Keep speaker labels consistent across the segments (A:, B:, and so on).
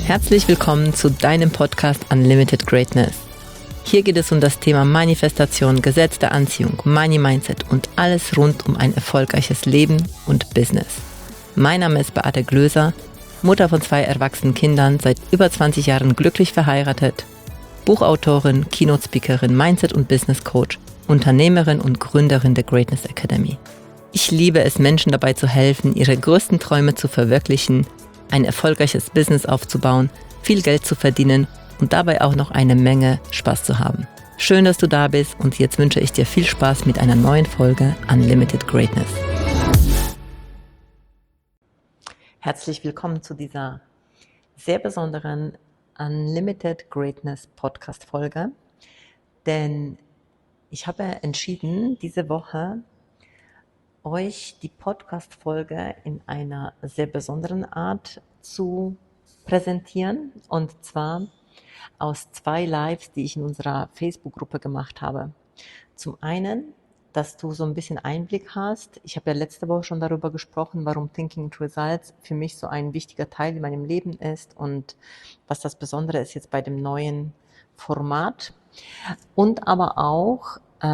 A: Herzlich willkommen zu deinem Podcast Unlimited Greatness. Hier geht es um das Thema Manifestation, Gesetz der Anziehung, Money Mindset und alles rund um ein erfolgreiches Leben und Business. Mein Name ist Beate Glöser, Mutter von 2 erwachsenen Kindern, seit über 20 Jahren glücklich verheiratet, Buchautorin, Keynote-Speakerin, Mindset- und Business-Coach, Unternehmerin und Gründerin der Greatness Academy. Ich liebe es, Menschen dabei zu helfen, ihre größten Träume zu verwirklichen, ein erfolgreiches Business aufzubauen, viel Geld zu verdienen und dabei auch noch eine Menge Spaß zu haben. Schön, dass du da bist und jetzt wünsche ich dir viel Spaß mit einer neuen Folge Unlimited Greatness. Herzlich willkommen zu dieser sehr besonderen Unlimited Greatness Podcast Folge, denn ich habe entschieden, diese Woche euch die Podcast-Folge in einer sehr besonderen Art zu präsentieren, und zwar aus 2 Lives, die ich in unserer Facebook-Gruppe gemacht habe. Zum einen, dass du so ein bisschen Einblick hast. Ich habe ja letzte Woche schon darüber gesprochen, warum Thinking into Results für mich so ein wichtiger Teil in meinem Leben ist und was das Besondere ist jetzt bei dem neuen Format. Und aber auch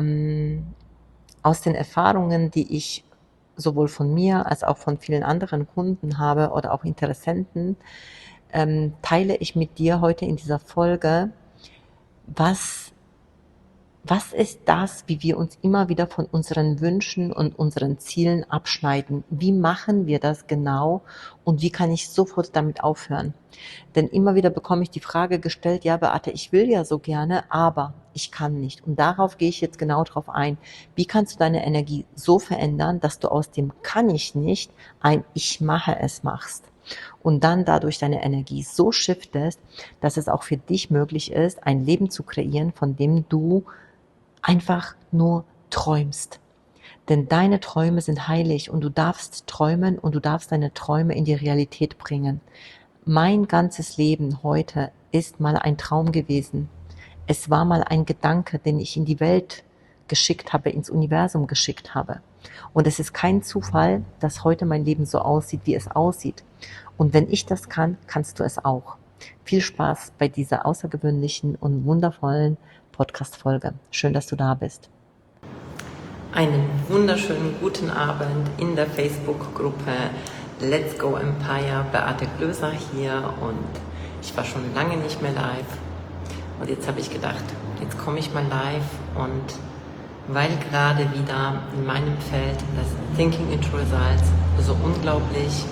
A: aus den Erfahrungen, die ich sowohl von mir als auch von vielen anderen Kunden habe oder auch Interessenten, teile ich mit dir heute in dieser Folge, was ist das, wie wir uns immer wieder von unseren Wünschen und unseren Zielen abschneiden? Wie machen wir das genau und wie kann ich sofort damit aufhören? Denn immer wieder bekomme ich die Frage gestellt, ja Beate, ich will ja so gerne, aber ich kann nicht. Und darauf gehe ich jetzt genau drauf ein. Wie kannst du deine Energie so verändern, dass du aus dem kann ich nicht ein ich mache es machst? Und dann dadurch deine Energie so shiftest, dass es auch für dich möglich ist, ein Leben zu kreieren, von dem du einfach nur träumst. Denn deine Träume sind heilig und du darfst träumen und du darfst deine Träume in die Realität bringen. Mein ganzes Leben heute ist mal ein Traum gewesen. Es war mal ein Gedanke, den ich in die Welt geschickt habe, ins Universum geschickt habe. Und es ist kein Zufall, dass heute mein Leben so aussieht, wie es aussieht. Und wenn ich das kann, kannst du es auch. Viel Spaß bei dieser außergewöhnlichen und wundervollen Podcast-Folge. Schön, dass du da bist. Einen wunderschönen guten Abend in der Facebook-Gruppe Let's Go Empire. Beate Glöser hier und ich war schon lange nicht mehr live. Und jetzt habe ich gedacht, jetzt komme ich mal live, und weil gerade wieder in meinem Feld das Thinking into Results so unglaublich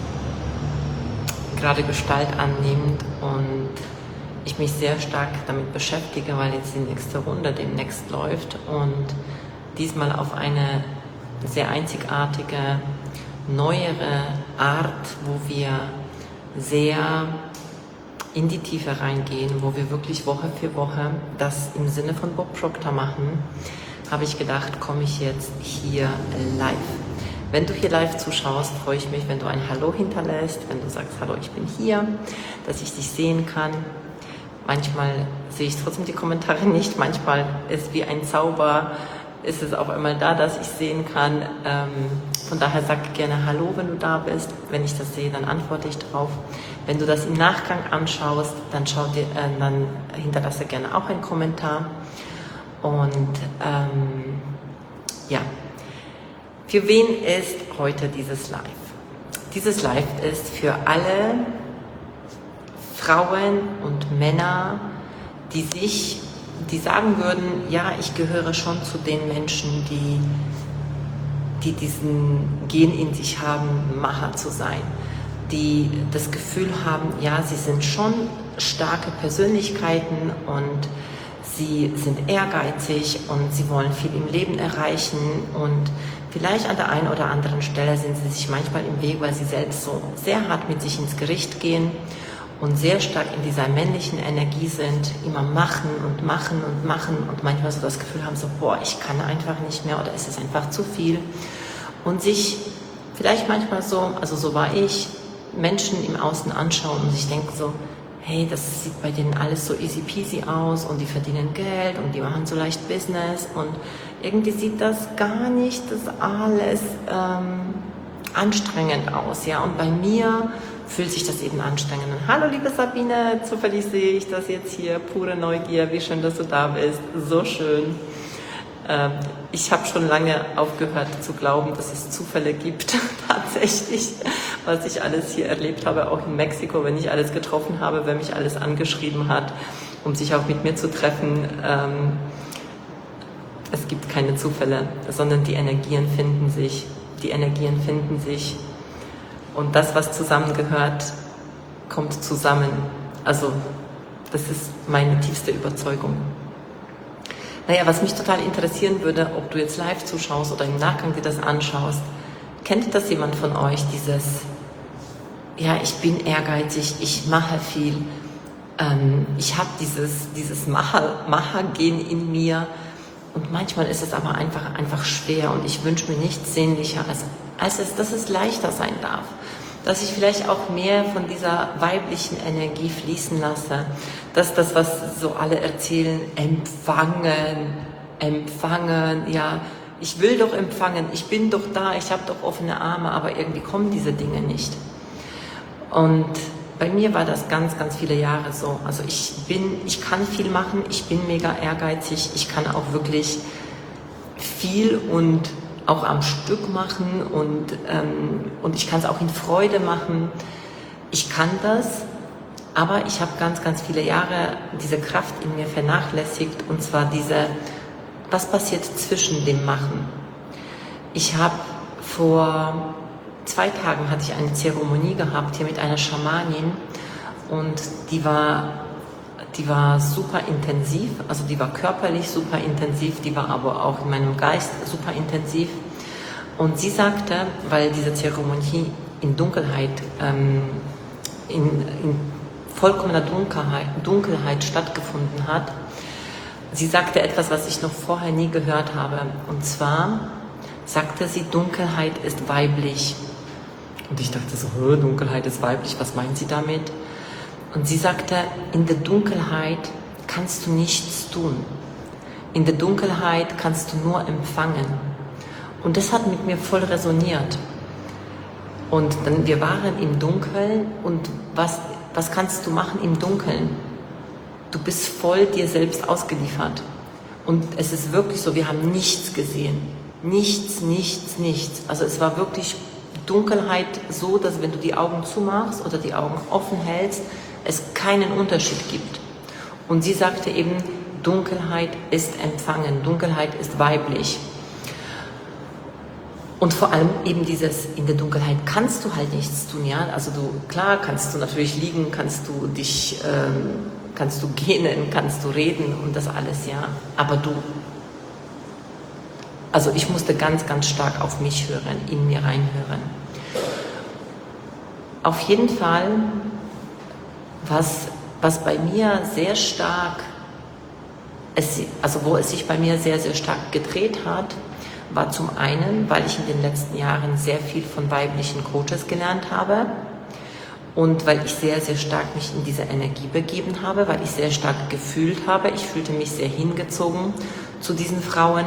A: gerade Gestalt annimmt und ich mich sehr stark damit beschäftige, weil jetzt die nächste Runde demnächst läuft und diesmal auf eine sehr einzigartige, neuere Art, wo wir sehr in die Tiefe reingehen, wo wir wirklich Woche für Woche das im Sinne von Bob Proctor machen, habe ich gedacht, komme ich jetzt hier live. Wenn du hier live zuschaust, freue ich mich, wenn du ein Hallo hinterlässt, wenn du sagst, hallo, ich bin hier, dass ich dich sehen kann. Manchmal sehe ich trotzdem die Kommentare nicht, manchmal ist wie ein Zauber, ist es auf einmal da, dass ich sehen kann. Von daher sag gerne Hallo, wenn du da bist. Wenn ich das sehe, dann antworte ich drauf. Wenn du das im Nachgang anschaust, dann dann hinterlasse gerne auch einen Kommentar. Und ja, für wen ist heute dieses Live? Dieses Live ist für alle Frauen und Männer, die sagen würden, ja, ich gehöre schon zu den Menschen, die diesen Gen in sich haben, Macher zu sein, die das Gefühl haben, ja, sie sind schon starke Persönlichkeiten und sie sind ehrgeizig und sie wollen viel im Leben erreichen und vielleicht an der einen oder anderen Stelle sind sie sich manchmal im Weg, weil sie selbst so sehr hart mit sich ins Gericht gehen und sehr stark in dieser männlichen Energie sind, immer machen und machen und machen und manchmal so das Gefühl haben, so, boah, ich kann einfach nicht mehr oder es ist einfach zu viel. Und sich vielleicht manchmal so, also so war ich, Menschen im Außen anschauen und sich denken so, hey, das sieht bei denen alles so easy peasy aus und die verdienen Geld und die machen so leicht Business und irgendwie sieht das gar nicht das alles anstrengend aus, ja. Und bei mir fühlt sich das eben anstrengend an. Hallo liebe Sabine, zufällig sehe ich das jetzt hier, pure Neugier, wie schön, dass du da bist, so schön. Ich habe schon lange aufgehört zu glauben, dass es Zufälle gibt, tatsächlich, was ich alles hier erlebt habe, auch in Mexiko, wenn ich alles getroffen habe, wer mich alles angeschrieben hat, um sich auch mit mir zu treffen. Es gibt keine Zufälle, sondern die Energien finden sich. Und das, was zusammengehört, kommt zusammen. Also, das ist meine tiefste Überzeugung. Naja, was mich total interessieren würde, ob du jetzt live zuschaust oder im Nachgang dir das anschaust, kennt das jemand von euch, dieses, ja, ich bin ehrgeizig, ich mache viel, ich habe dieses Macher-Gen in mir und manchmal ist es aber einfach schwer und ich wünsche mir nichts Sehnlicheres, als dass es leichter sein darf. Dass ich vielleicht auch mehr von dieser weiblichen Energie fließen lasse, dass das, was so alle erzählen, empfangen, ja, ich will doch empfangen, ich bin doch da, ich habe doch offene Arme, aber irgendwie kommen diese Dinge nicht. Und bei mir war das ganz, ganz viele Jahre so. Also ich kann viel machen, ich bin mega ehrgeizig, ich kann auch wirklich viel und auch am Stück machen und ich kann es auch in Freude machen. Ich kann das, aber ich habe ganz, ganz viele Jahre diese Kraft in mir vernachlässigt und zwar was passiert zwischen dem Machen. Ich habe vor 2 Tagen hatte ich eine Zeremonie gehabt hier mit einer Schamanin und die war super intensiv, also die war körperlich super intensiv, die war aber auch in meinem Geist super intensiv. Und sie sagte, weil diese Zeremonie in Dunkelheit, in vollkommener Dunkelheit stattgefunden hat, sie sagte etwas, was ich noch vorher nie gehört habe. Und zwar sagte sie, Dunkelheit ist weiblich. Und ich dachte so, Dunkelheit ist weiblich, was meint sie damit? Und sie sagte, in der Dunkelheit kannst du nichts tun. In der Dunkelheit kannst du nur empfangen. Und das hat mit mir voll resoniert. Und dann, wir waren im Dunkeln und was kannst du machen im Dunkeln? Du bist voll dir selbst ausgeliefert. Und es ist wirklich so, wir haben nichts gesehen. Nichts. Also es war wirklich Dunkelheit so, dass wenn du die Augen zumachst oder die Augen offen hältst, es keinen Unterschied gibt. Und sie sagte eben, Dunkelheit ist empfangen, Dunkelheit ist weiblich. Und vor allem eben in der Dunkelheit kannst du halt nichts tun, ja. Also klar kannst du natürlich liegen, kannst du gähnen, kannst du reden und das alles, ja. Aber also ich musste ganz, ganz stark auf mich hören, in mir reinhören. Auf jeden Fall, was bei mir sehr stark, wo es sich bei mir sehr, sehr stark gedreht hat, war zum einen, weil ich in den letzten Jahren sehr viel von weiblichen Coaches gelernt habe und weil ich sehr, sehr stark mich in diese Energie begeben habe, weil ich sehr stark gefühlt habe. Ich fühlte mich sehr hingezogen zu diesen Frauen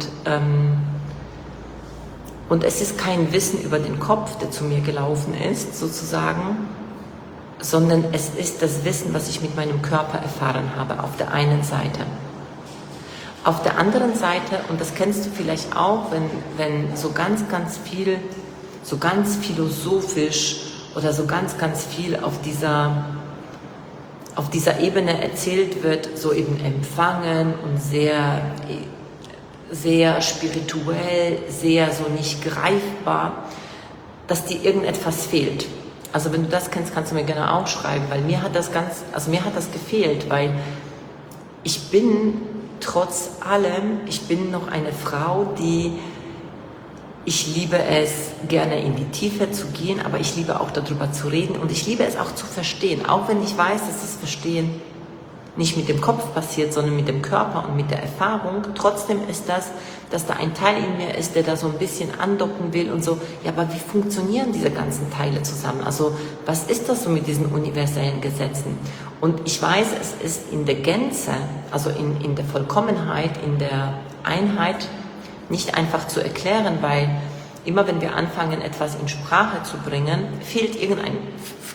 A: und es ist kein Wissen über den Kopf, der zu mir gelaufen ist, sozusagen, sondern es ist das Wissen, was ich mit meinem Körper erfahren habe, auf der einen Seite. Auf der anderen Seite, und das kennst du vielleicht auch, wenn so ganz, ganz viel, so ganz philosophisch oder so ganz, ganz viel auf dieser Ebene erzählt wird, so eben empfangen und sehr, sehr spirituell, sehr so nicht greifbar, dass dir irgendetwas fehlt. Also wenn du das kennst, kannst du mir gerne auch schreiben, weil mir hat das gefehlt, weil ich bin trotz allem, ich bin noch eine Frau, ich liebe es, gerne in die Tiefe zu gehen, aber ich liebe auch darüber zu reden und ich liebe es auch zu verstehen, auch wenn ich weiß, dass das Verstehen nicht mit dem Kopf passiert, sondern mit dem Körper und mit der Erfahrung. Trotzdem ist das, dass da ein Teil in mir ist, der da so ein bisschen andocken will und so, ja, aber wie funktionieren diese ganzen Teile zusammen? Also was ist das so mit diesen universellen Gesetzen? Und ich weiß, es ist in der Gänze, also in der Vollkommenheit, in der Einheit nicht einfach zu erklären, weil immer wenn wir anfangen, etwas in Sprache zu bringen,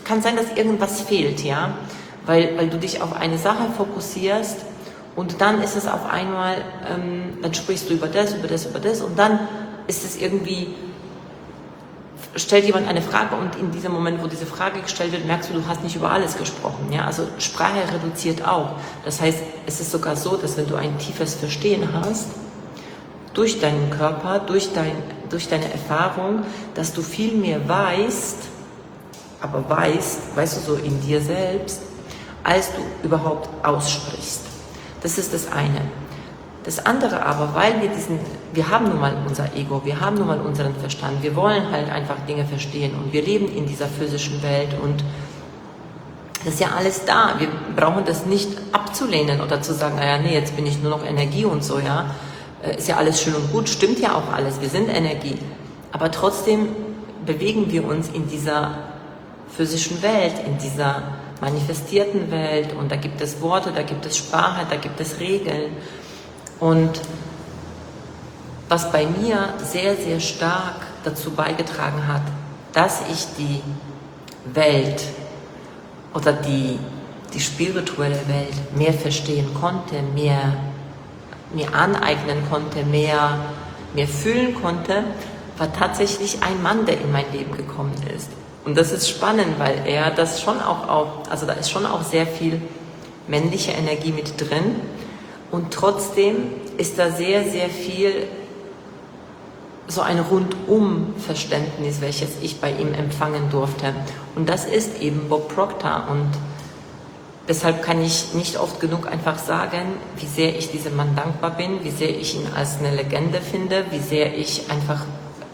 A: kann sein, dass irgendwas fehlt, ja, weil du dich auf eine Sache fokussierst und dann ist es auf einmal, dann sprichst du über das und dann ist es irgendwie, stellt jemand eine Frage und in diesem Moment, wo diese Frage gestellt wird, merkst du hast nicht über alles gesprochen. Ja? Also Sprache reduziert auch. Das heißt, es ist sogar so, dass wenn du ein tiefes Verstehen hast, durch deinen Körper, durch deine Erfahrung, dass du viel mehr weißt, aber weißt du so in dir selbst, als du überhaupt aussprichst. Das ist das eine. Das andere aber, weil wir haben nun mal unser Ego, wir haben nun mal unseren Verstand, wir wollen halt einfach Dinge verstehen und wir leben in dieser physischen Welt und das ist ja alles da. Wir brauchen das nicht abzulehnen oder zu sagen, naja, nee, jetzt bin ich nur noch Energie und so, ja. Ist ja alles schön und gut, stimmt ja auch alles, wir sind Energie. Aber trotzdem bewegen wir uns in dieser physischen Welt, in dieser manifestierten Welt und da gibt es Worte, da gibt es Sprache, da gibt es Regeln. Und was bei mir sehr, sehr stark dazu beigetragen hat, dass ich die Welt oder die spirituelle Welt mehr verstehen konnte, mir aneignen konnte, mehr fühlen konnte, war tatsächlich ein Mann, der in mein Leben gekommen ist. Und das ist spannend, weil er das schon also da ist schon auch sehr viel männliche Energie mit drin. Und trotzdem ist da sehr, sehr viel so ein Rundum-Verständnis, welches ich bei ihm empfangen durfte. Und das ist eben Bob Proctor. Und deshalb kann ich nicht oft genug einfach sagen, wie sehr ich diesem Mann dankbar bin, wie sehr ich ihn als eine Legende finde, wie sehr ich einfach,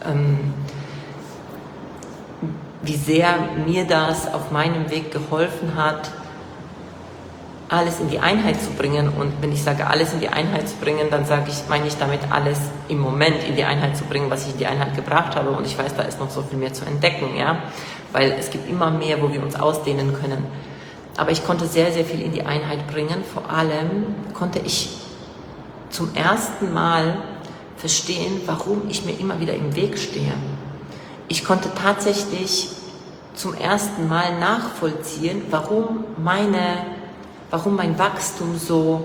A: wie sehr mir das auf meinem Weg geholfen hat, alles in die Einheit zu bringen. Und wenn ich sage, alles in die Einheit zu bringen, dann meine ich damit alles im Moment in die Einheit zu bringen, was ich in die Einheit gebracht habe. Und ich weiß, da ist noch so viel mehr zu entdecken, ja, weil es gibt immer mehr, wo wir uns ausdehnen können. Aber ich konnte sehr, sehr viel in die Einheit bringen. Vor allem konnte ich zum ersten Mal verstehen, warum ich mir immer wieder im Weg stehe. Ich konnte tatsächlich zum ersten Mal nachvollziehen, warum mein Wachstum so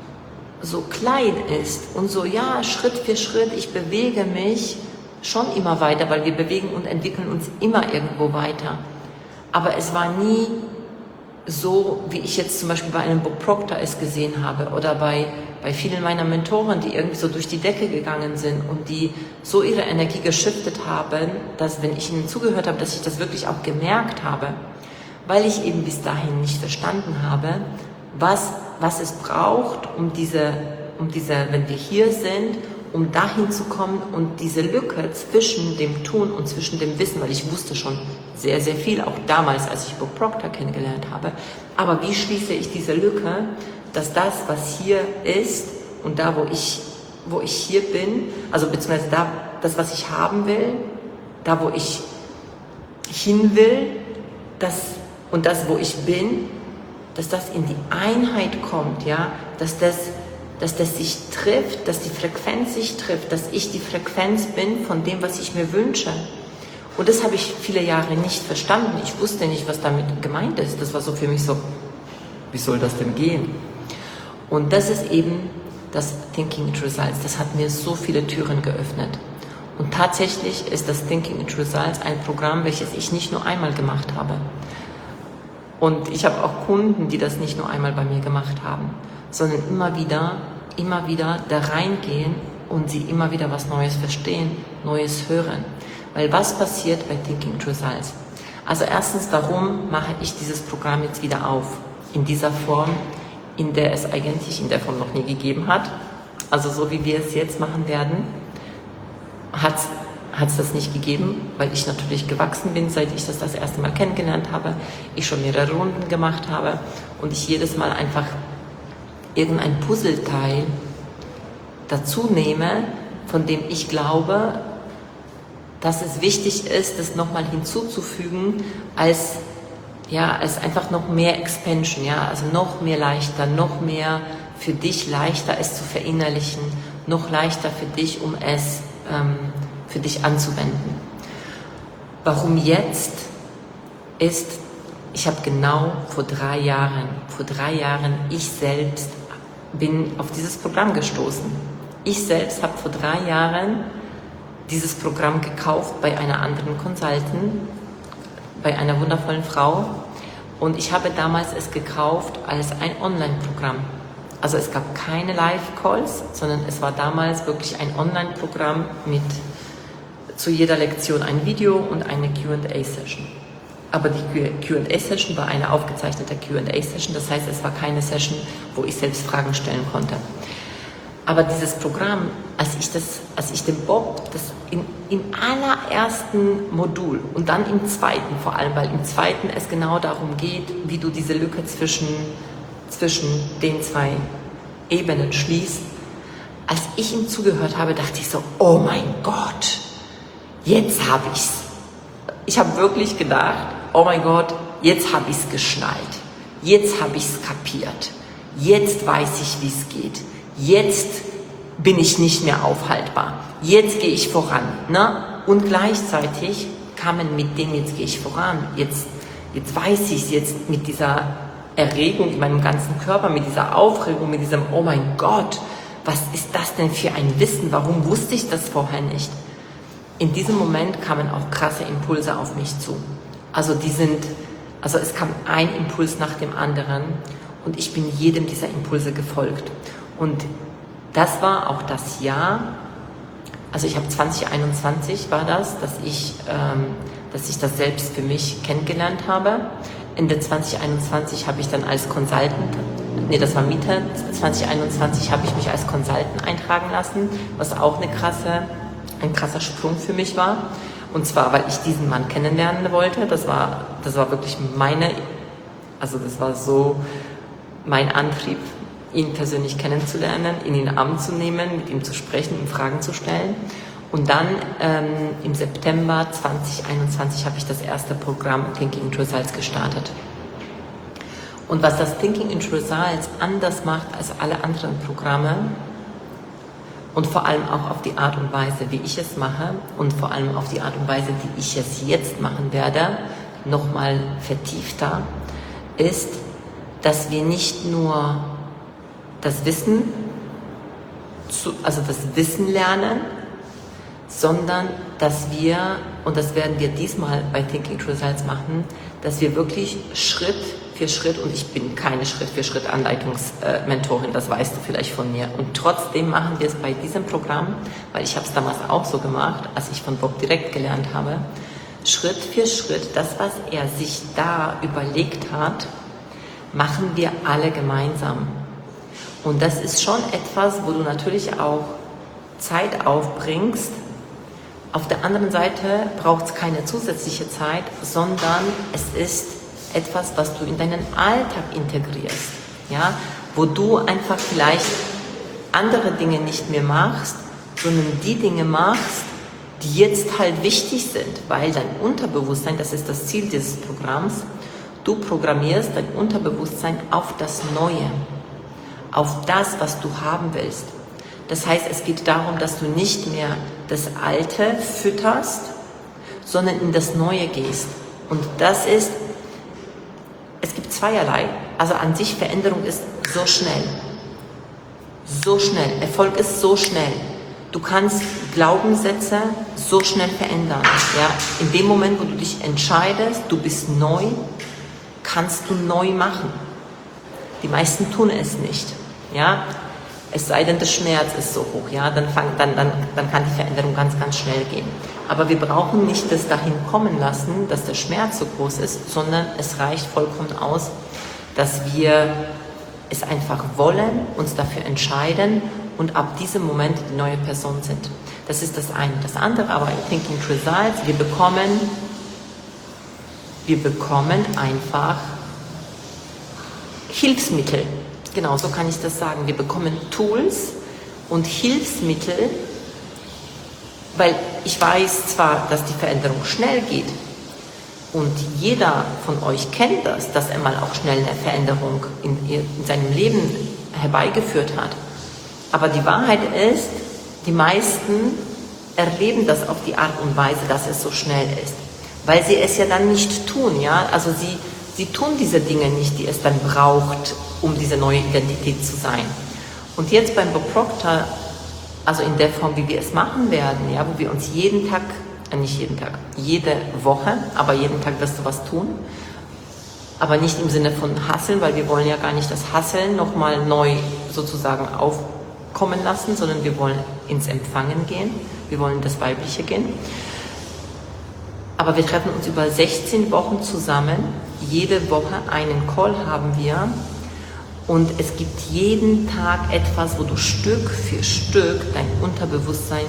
A: klein ist und so, ja, Schritt für Schritt, ich bewege mich schon immer weiter, weil wir bewegen und entwickeln uns immer irgendwo weiter. Aber es war nie so, wie ich jetzt zum Beispiel bei einem Bob Proctor es gesehen habe oder bei vielen meiner Mentoren, die irgendwie so durch die Decke gegangen sind und die so ihre Energie geschiftet haben, dass, wenn ich ihnen zugehört habe, dass ich das wirklich auch gemerkt habe, weil ich eben bis dahin nicht verstanden habe, was es braucht, um diese, wenn wir hier sind, um dahin zu kommen und diese Lücke zwischen dem Tun und zwischen dem Wissen, weil ich wusste schon sehr, sehr viel, auch damals, als ich Bob Proctor kennengelernt habe, aber wie schließe ich diese Lücke, dass das, was hier ist und da, wo ich hier bin, also beziehungsweise da, das, was ich haben will, da, wo ich hin will, und das, wo ich bin, dass das in die Einheit kommt, ja, dass das sich trifft, dass die Frequenz sich trifft, dass ich die Frequenz bin von dem, was ich mir wünsche. Und das habe ich viele Jahre nicht verstanden. Ich wusste nicht, was damit gemeint ist. Das war so für mich so, wie soll das denn gehen? Und das ist eben das Thinking It Results. Das hat mir so viele Türen geöffnet. Und tatsächlich ist das Thinking It Results ein Programm, welches ich nicht nur einmal gemacht habe. Und ich habe auch Kunden, die das nicht nur einmal bei mir gemacht haben, sondern immer wieder da reingehen und sie immer wieder was Neues verstehen, Neues hören. Weil was passiert bei Thinking It Results? Also erstens, warum mache ich dieses Programm jetzt wieder auf? In dieser Form, in der es eigentlich in der Form noch nie gegeben hat. Also so wie wir es jetzt machen werden, hat es das nicht gegeben, weil ich natürlich gewachsen bin, seit ich das erste Mal kennengelernt habe, ich schon mehrere Runden gemacht habe und ich jedes Mal einfach irgendein Puzzleteil dazu nehme, von dem ich glaube, dass es wichtig ist, das nochmal hinzuzufügen, als einfach noch mehr Expansion, ja, also noch mehr leichter, noch mehr für dich leichter, es zu verinnerlichen, noch leichter für dich, um es für dich anzuwenden. Warum jetzt ist, ich habe genau vor drei Jahren, ich selbst bin auf dieses Programm gestoßen. Ich selbst habe vor 3 Jahren dieses Programm gekauft bei einer anderen Consultant, bei einer wundervollen Frau. Und ich habe damals es gekauft als ein Online-Programm. Also es gab keine Live-Calls, sondern es war damals wirklich ein Online-Programm mit zu jeder Lektion ein Video und eine Q&A-Session. Aber die Q&A-Session war eine aufgezeichnete Q&A-Session, das heißt, es war keine Session, wo ich selbst Fragen stellen konnte. Aber dieses Programm, als ich dem Bob das im allerersten Modul und dann im zweiten vor allem, weil im zweiten es genau darum geht, wie du diese Lücke zwischen den 2 Ebenen schließt, als ich ihm zugehört habe, dachte ich so, oh mein Gott, jetzt habe ich's. Ich habe wirklich gedacht, oh mein Gott, jetzt habe ich's geschnallt, jetzt habe ich's kapiert, jetzt weiß ich, wie es geht. Jetzt bin ich nicht mehr aufhaltbar. Jetzt gehe ich voran. Ne? Und gleichzeitig kamen mit dem, jetzt gehe ich voran. Jetzt weiß ich es, jetzt mit dieser Erregung in meinem ganzen Körper, mit dieser Aufregung, mit diesem, oh mein Gott, was ist das denn für ein Wissen? Warum wusste ich das vorher nicht? In diesem Moment kamen auch krasse Impulse auf mich zu. Also es kam ein Impuls nach dem anderen und ich bin jedem dieser Impulse gefolgt. Und das war auch das Jahr, also ich habe 2021 war das, dass ich das selbst für mich kennengelernt habe. Ende 2021 habe ich dann als Consultant, das war Mitte 2021, habe ich mich als Consultant eintragen lassen, was auch ein krasser Sprung für mich war. Und zwar, weil ich diesen Mann kennenlernen wollte. Das war wirklich das war so mein Antrieb, ihn persönlich kennenzulernen, ihn in den Arm zu nehmen, mit ihm zu sprechen, ihm Fragen zu stellen. Und dann im September 2021 habe ich das erste Programm Thinking into Results gestartet. Und was das Thinking into Results anders macht als alle anderen Programme und vor allem auch auf die Art und Weise, wie ich es mache und vor allem auf die Art und Weise, die ich es jetzt machen werde, nochmal vertiefter, ist, dass wir nicht nur das Wissen lernen, sondern dass wir, und das werden wir diesmal bei Thinking to Results machen, dass wir wirklich Schritt für Schritt, und ich bin keine Schritt-für-Schritt-Anleitungsmentorin, das weißt du vielleicht von mir, und trotzdem machen wir es bei diesem Programm, weil ich habe es damals auch so gemacht, als ich von Bob direkt gelernt habe, Schritt für Schritt, das, was er sich da überlegt hat, machen wir alle gemeinsam. Und das ist schon etwas, wo du natürlich auch Zeit aufbringst. Auf der anderen Seite braucht es keine zusätzliche Zeit, sondern es ist etwas, was du in deinen Alltag integrierst, ja? Wo du einfach vielleicht andere Dinge nicht mehr machst, sondern die Dinge machst, die jetzt halt wichtig sind, weil dein Unterbewusstsein, das ist das Ziel dieses Programms, du programmierst dein Unterbewusstsein auf das Neue, auf das, was du haben willst. Das heißt, es geht darum, dass du nicht mehr das Alte fütterst, sondern in das Neue gehst. Und das ist, es gibt zweierlei. Also an sich, Veränderung ist so schnell. So schnell. Erfolg ist so schnell. Du kannst Glaubenssätze so schnell verändern. Ja? In dem Moment, wo du dich entscheidest, du bist neu, kannst du neu machen. Die meisten tun es nicht. Ja? Es sei denn, der Schmerz ist so hoch, ja, dann kann die Veränderung ganz, ganz schnell gehen. Aber wir brauchen nicht das dahin kommen lassen, dass der Schmerz so groß ist, sondern es reicht vollkommen aus, dass wir es einfach wollen, uns dafür entscheiden und ab diesem Moment die neue Person sind. Das ist das eine. Das andere aber in Thinking to Results, wir bekommen einfach Hilfsmittel. Genau, so kann ich das sagen. Wir bekommen Tools und Hilfsmittel, weil ich weiß zwar, dass die Veränderung schnell geht und jeder von euch kennt das, dass er mal auch schnell eine Veränderung in seinem Leben herbeigeführt hat. Aber die Wahrheit ist, die meisten erleben das auf die Art und Weise, dass es so schnell ist, weil sie es ja dann nicht tun, ja, also sie sie tun diese Dinge nicht, die es dann braucht, um diese neue Identität zu sein. Und jetzt beim Bob Proctor, also in der Form, wie wir es machen werden, ja, wo wir uns jeden Tag, nicht jeden Tag, jede Woche, aber jeden Tag wirst du was tun, aber nicht im Sinne von Hasseln, weil wir wollen ja gar nicht das Hasseln nochmal neu sozusagen aufkommen lassen, sondern wir wollen ins Empfangen gehen, wir wollen das Weibliche gehen. Aber wir treffen uns über 16 Wochen zusammen, jede Woche einen Call haben wir und es gibt jeden Tag etwas, wo du Stück für Stück dein Unterbewusstsein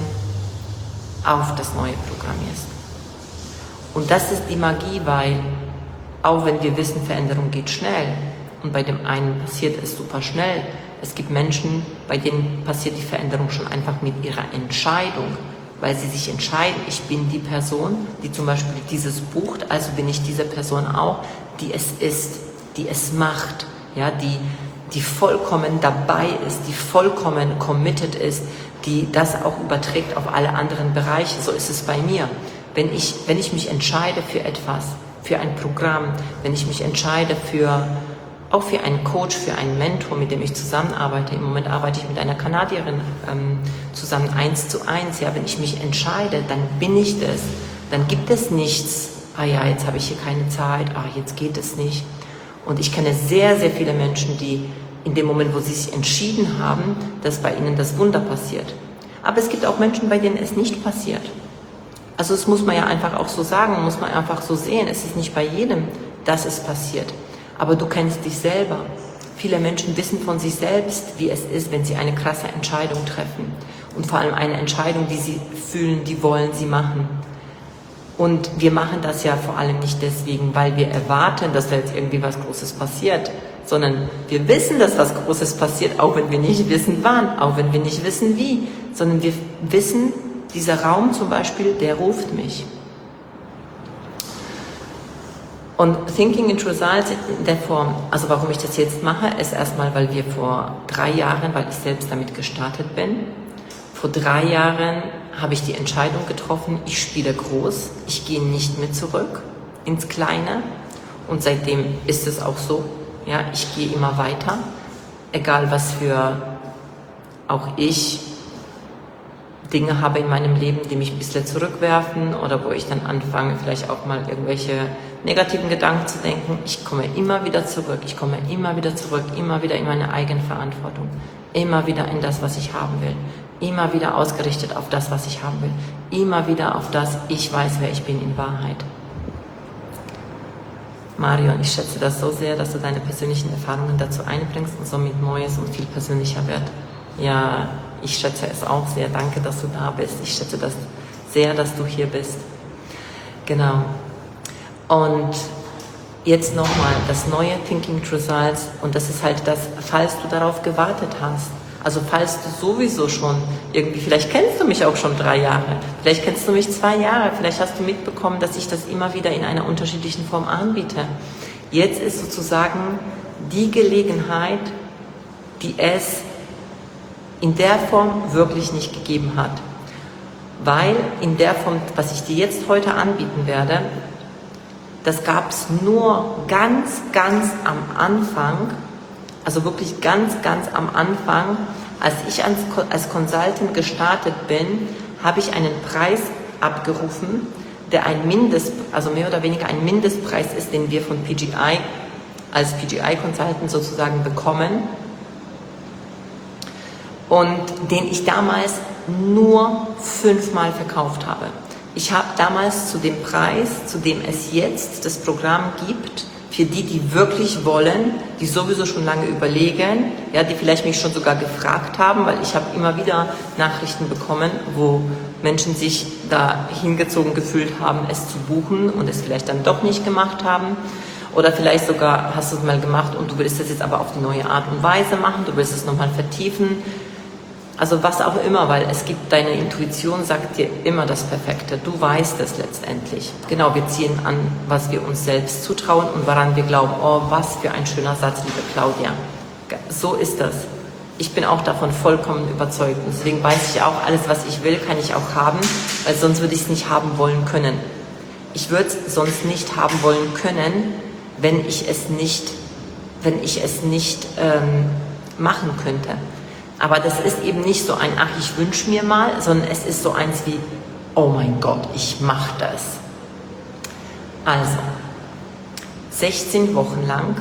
A: auf das Neue programmierst. Und das ist die Magie, weil auch wenn wir wissen, Veränderung geht schnell und bei dem einen passiert es super schnell, es gibt Menschen, bei denen passiert die Veränderung schon einfach mit ihrer Entscheidung, weil sie sich entscheiden, ich bin die Person, die zum Beispiel dieses bucht, also bin ich diese Person auch, die es ist, die es macht, ja, die vollkommen dabei ist, die vollkommen committed ist, die das auch überträgt auf alle anderen Bereiche. So ist es bei mir. Wenn ich mich entscheide für etwas, für ein Programm, wenn ich mich entscheide auch für einen Coach, für einen Mentor, mit dem ich zusammenarbeite. Im Moment arbeite ich mit einer Kanadierin zusammen 1:1. Ja, wenn ich mich entscheide, dann bin ich das. Dann gibt es nichts, ja, jetzt habe ich hier keine Zeit, jetzt geht es nicht. Und ich kenne sehr, sehr viele Menschen, die in dem Moment, wo sie sich entschieden haben, dass bei ihnen das Wunder passiert. Aber es gibt auch Menschen, bei denen es nicht passiert. Also das muss man ja einfach auch so sagen, muss man einfach so sehen. Es ist nicht bei jedem, dass es passiert. Aber du kennst dich selber. Viele Menschen wissen von sich selbst, wie es ist, wenn sie eine krasse Entscheidung treffen. Und vor allem eine Entscheidung, die sie fühlen, die wollen sie machen. Und wir machen das ja vor allem nicht deswegen, weil wir erwarten, dass da jetzt irgendwie was Großes passiert, sondern wir wissen, dass was Großes passiert, auch wenn wir nicht wissen wann, auch wenn wir nicht wissen wie, sondern wir wissen, dieser Raum zum Beispiel, der ruft mich. Und Thinking into Results in der Form, also warum ich das jetzt mache, ist erstmal, weil wir vor 3 Jahren, weil ich selbst damit gestartet bin, vor 3 Jahren habe ich die Entscheidung getroffen, ich spiele groß, ich gehe nicht mehr zurück ins Kleine und seitdem ist es auch so, ja, ich gehe immer weiter, egal was für auch ich Dinge habe in meinem Leben, die mich ein bisschen zurückwerfen oder wo ich dann anfange, vielleicht auch mal irgendwelche negativen Gedanken zu denken. Ich komme immer wieder zurück, immer wieder in meine Eigenverantwortung, immer wieder in das, was ich haben will, immer wieder ausgerichtet auf das, was ich haben will, immer wieder auf das, ich weiß, wer ich bin in Wahrheit. Marion, ich schätze das so sehr, dass du deine persönlichen Erfahrungen dazu einbringst und somit Neues und viel persönlicher wird. Ja, ich schätze es auch sehr. Danke, dass du da bist. Ich schätze das sehr, dass du hier bist. Genau. Und jetzt nochmal das neue Thinking to Results. Und das ist halt das, falls du darauf gewartet hast. Also falls du sowieso schon irgendwie, vielleicht kennst du mich auch schon 3 Jahre, vielleicht kennst du mich 2 Jahre, vielleicht hast du mitbekommen, dass ich das immer wieder in einer unterschiedlichen Form anbiete. Jetzt ist sozusagen die Gelegenheit, die es in der Form wirklich nicht gegeben hat. Weil in der Form, was ich dir jetzt heute anbieten werde, das gab es nur ganz, ganz am Anfang, also wirklich ganz, ganz am Anfang, als ich als Consultant gestartet bin, habe ich einen Preis abgerufen, der also mehr oder weniger ein Mindestpreis ist, den wir von PGI als PGI-Consultant sozusagen bekommen und den ich damals nur 5-mal verkauft habe. Ich habe damals zu dem Preis, zu dem es jetzt das Programm gibt, für die, die wirklich wollen, die sowieso schon lange überlegen, ja, die vielleicht mich schon sogar gefragt haben, weil ich habe immer wieder Nachrichten bekommen, wo Menschen sich da hingezogen gefühlt haben, es zu buchen und es vielleicht dann doch nicht gemacht haben. Oder vielleicht sogar hast du es mal gemacht und du willst es jetzt aber auf die neue Art und Weise machen, du willst es nochmal vertiefen. Also was auch immer, weil es gibt, deine Intuition sagt dir immer das Perfekte. Du weißt es letztendlich. Genau, wir ziehen an, was wir uns selbst zutrauen und woran wir glauben. Oh, was für ein schöner Satz, liebe Claudia. So ist das. Ich bin auch davon vollkommen überzeugt. Und deswegen weiß ich auch, alles, was ich will, kann ich auch haben, weil sonst würde ich es nicht haben wollen können. Ich würde es sonst nicht haben wollen können, wenn ich es nicht machen könnte. Aber das ist eben nicht so ein, ach, ich wünsche mir mal, sondern es ist so eins wie, oh mein Gott, ich mache das. Also, 16 Wochen lang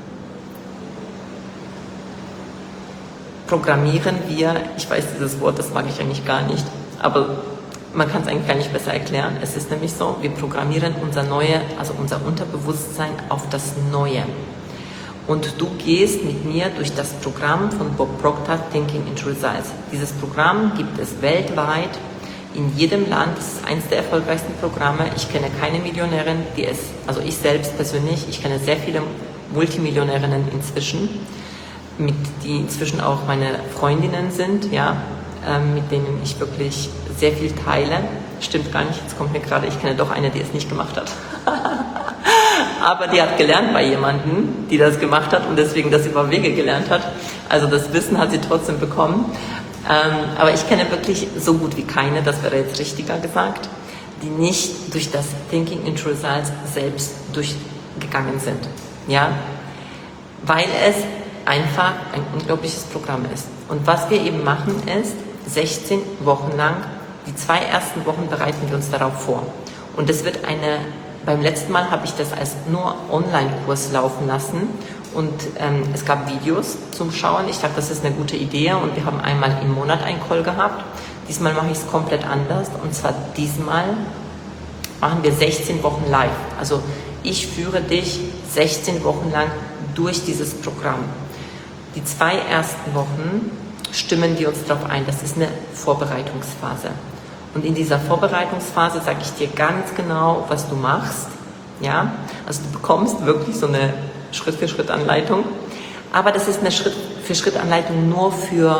A: programmieren wir, ich weiß dieses Wort, das mag ich eigentlich gar nicht, aber man kann es eigentlich gar nicht besser erklären. Es ist nämlich so, wir programmieren unser Unterbewusstsein auf das Neue. Und du gehst mit mir durch das Programm von Bob Proctor, Thinking into Results. Dieses Programm gibt es weltweit, in jedem Land. Das ist eines der erfolgreichsten Programme. Ich kenne keine Millionärin, also ich selbst persönlich, ich kenne sehr viele Multimillionärinnen inzwischen, die inzwischen auch meine Freundinnen sind, ja, mit denen ich wirklich sehr viel teile. Stimmt gar nicht, jetzt kommt mir gerade, ich kenne doch eine, die es nicht gemacht hat. Aber die hat gelernt bei jemandem, die das gemacht hat und deswegen das über Wege gelernt hat. Also das Wissen hat sie trotzdem bekommen. Aber ich kenne wirklich so gut wie keine, das wäre jetzt richtiger gesagt, die nicht durch das Thinking into Results selbst durchgegangen sind. Ja? Weil es einfach ein unglaubliches Programm ist. Und was wir eben machen ist, 16 Wochen lang, die 2 ersten Wochen bereiten wir uns darauf vor. Und es wird beim letzten Mal habe ich das als nur Online-Kurs laufen lassen und es gab Videos zum Schauen. Ich dachte, das ist eine gute Idee und wir haben einmal im Monat einen Call gehabt. Diesmal mache ich es komplett anders und zwar diesmal machen wir 16 Wochen live. Also ich führe dich 16 Wochen lang durch dieses Programm. Die 2 ersten Wochen stimmen wir uns darauf ein. Das ist eine Vorbereitungsphase. Und in dieser Vorbereitungsphase sage ich dir ganz genau, was du machst. Ja? Also du bekommst wirklich so eine Schritt-für-Schritt-Anleitung. Aber das ist eine Schritt-für-Schritt-Anleitung nur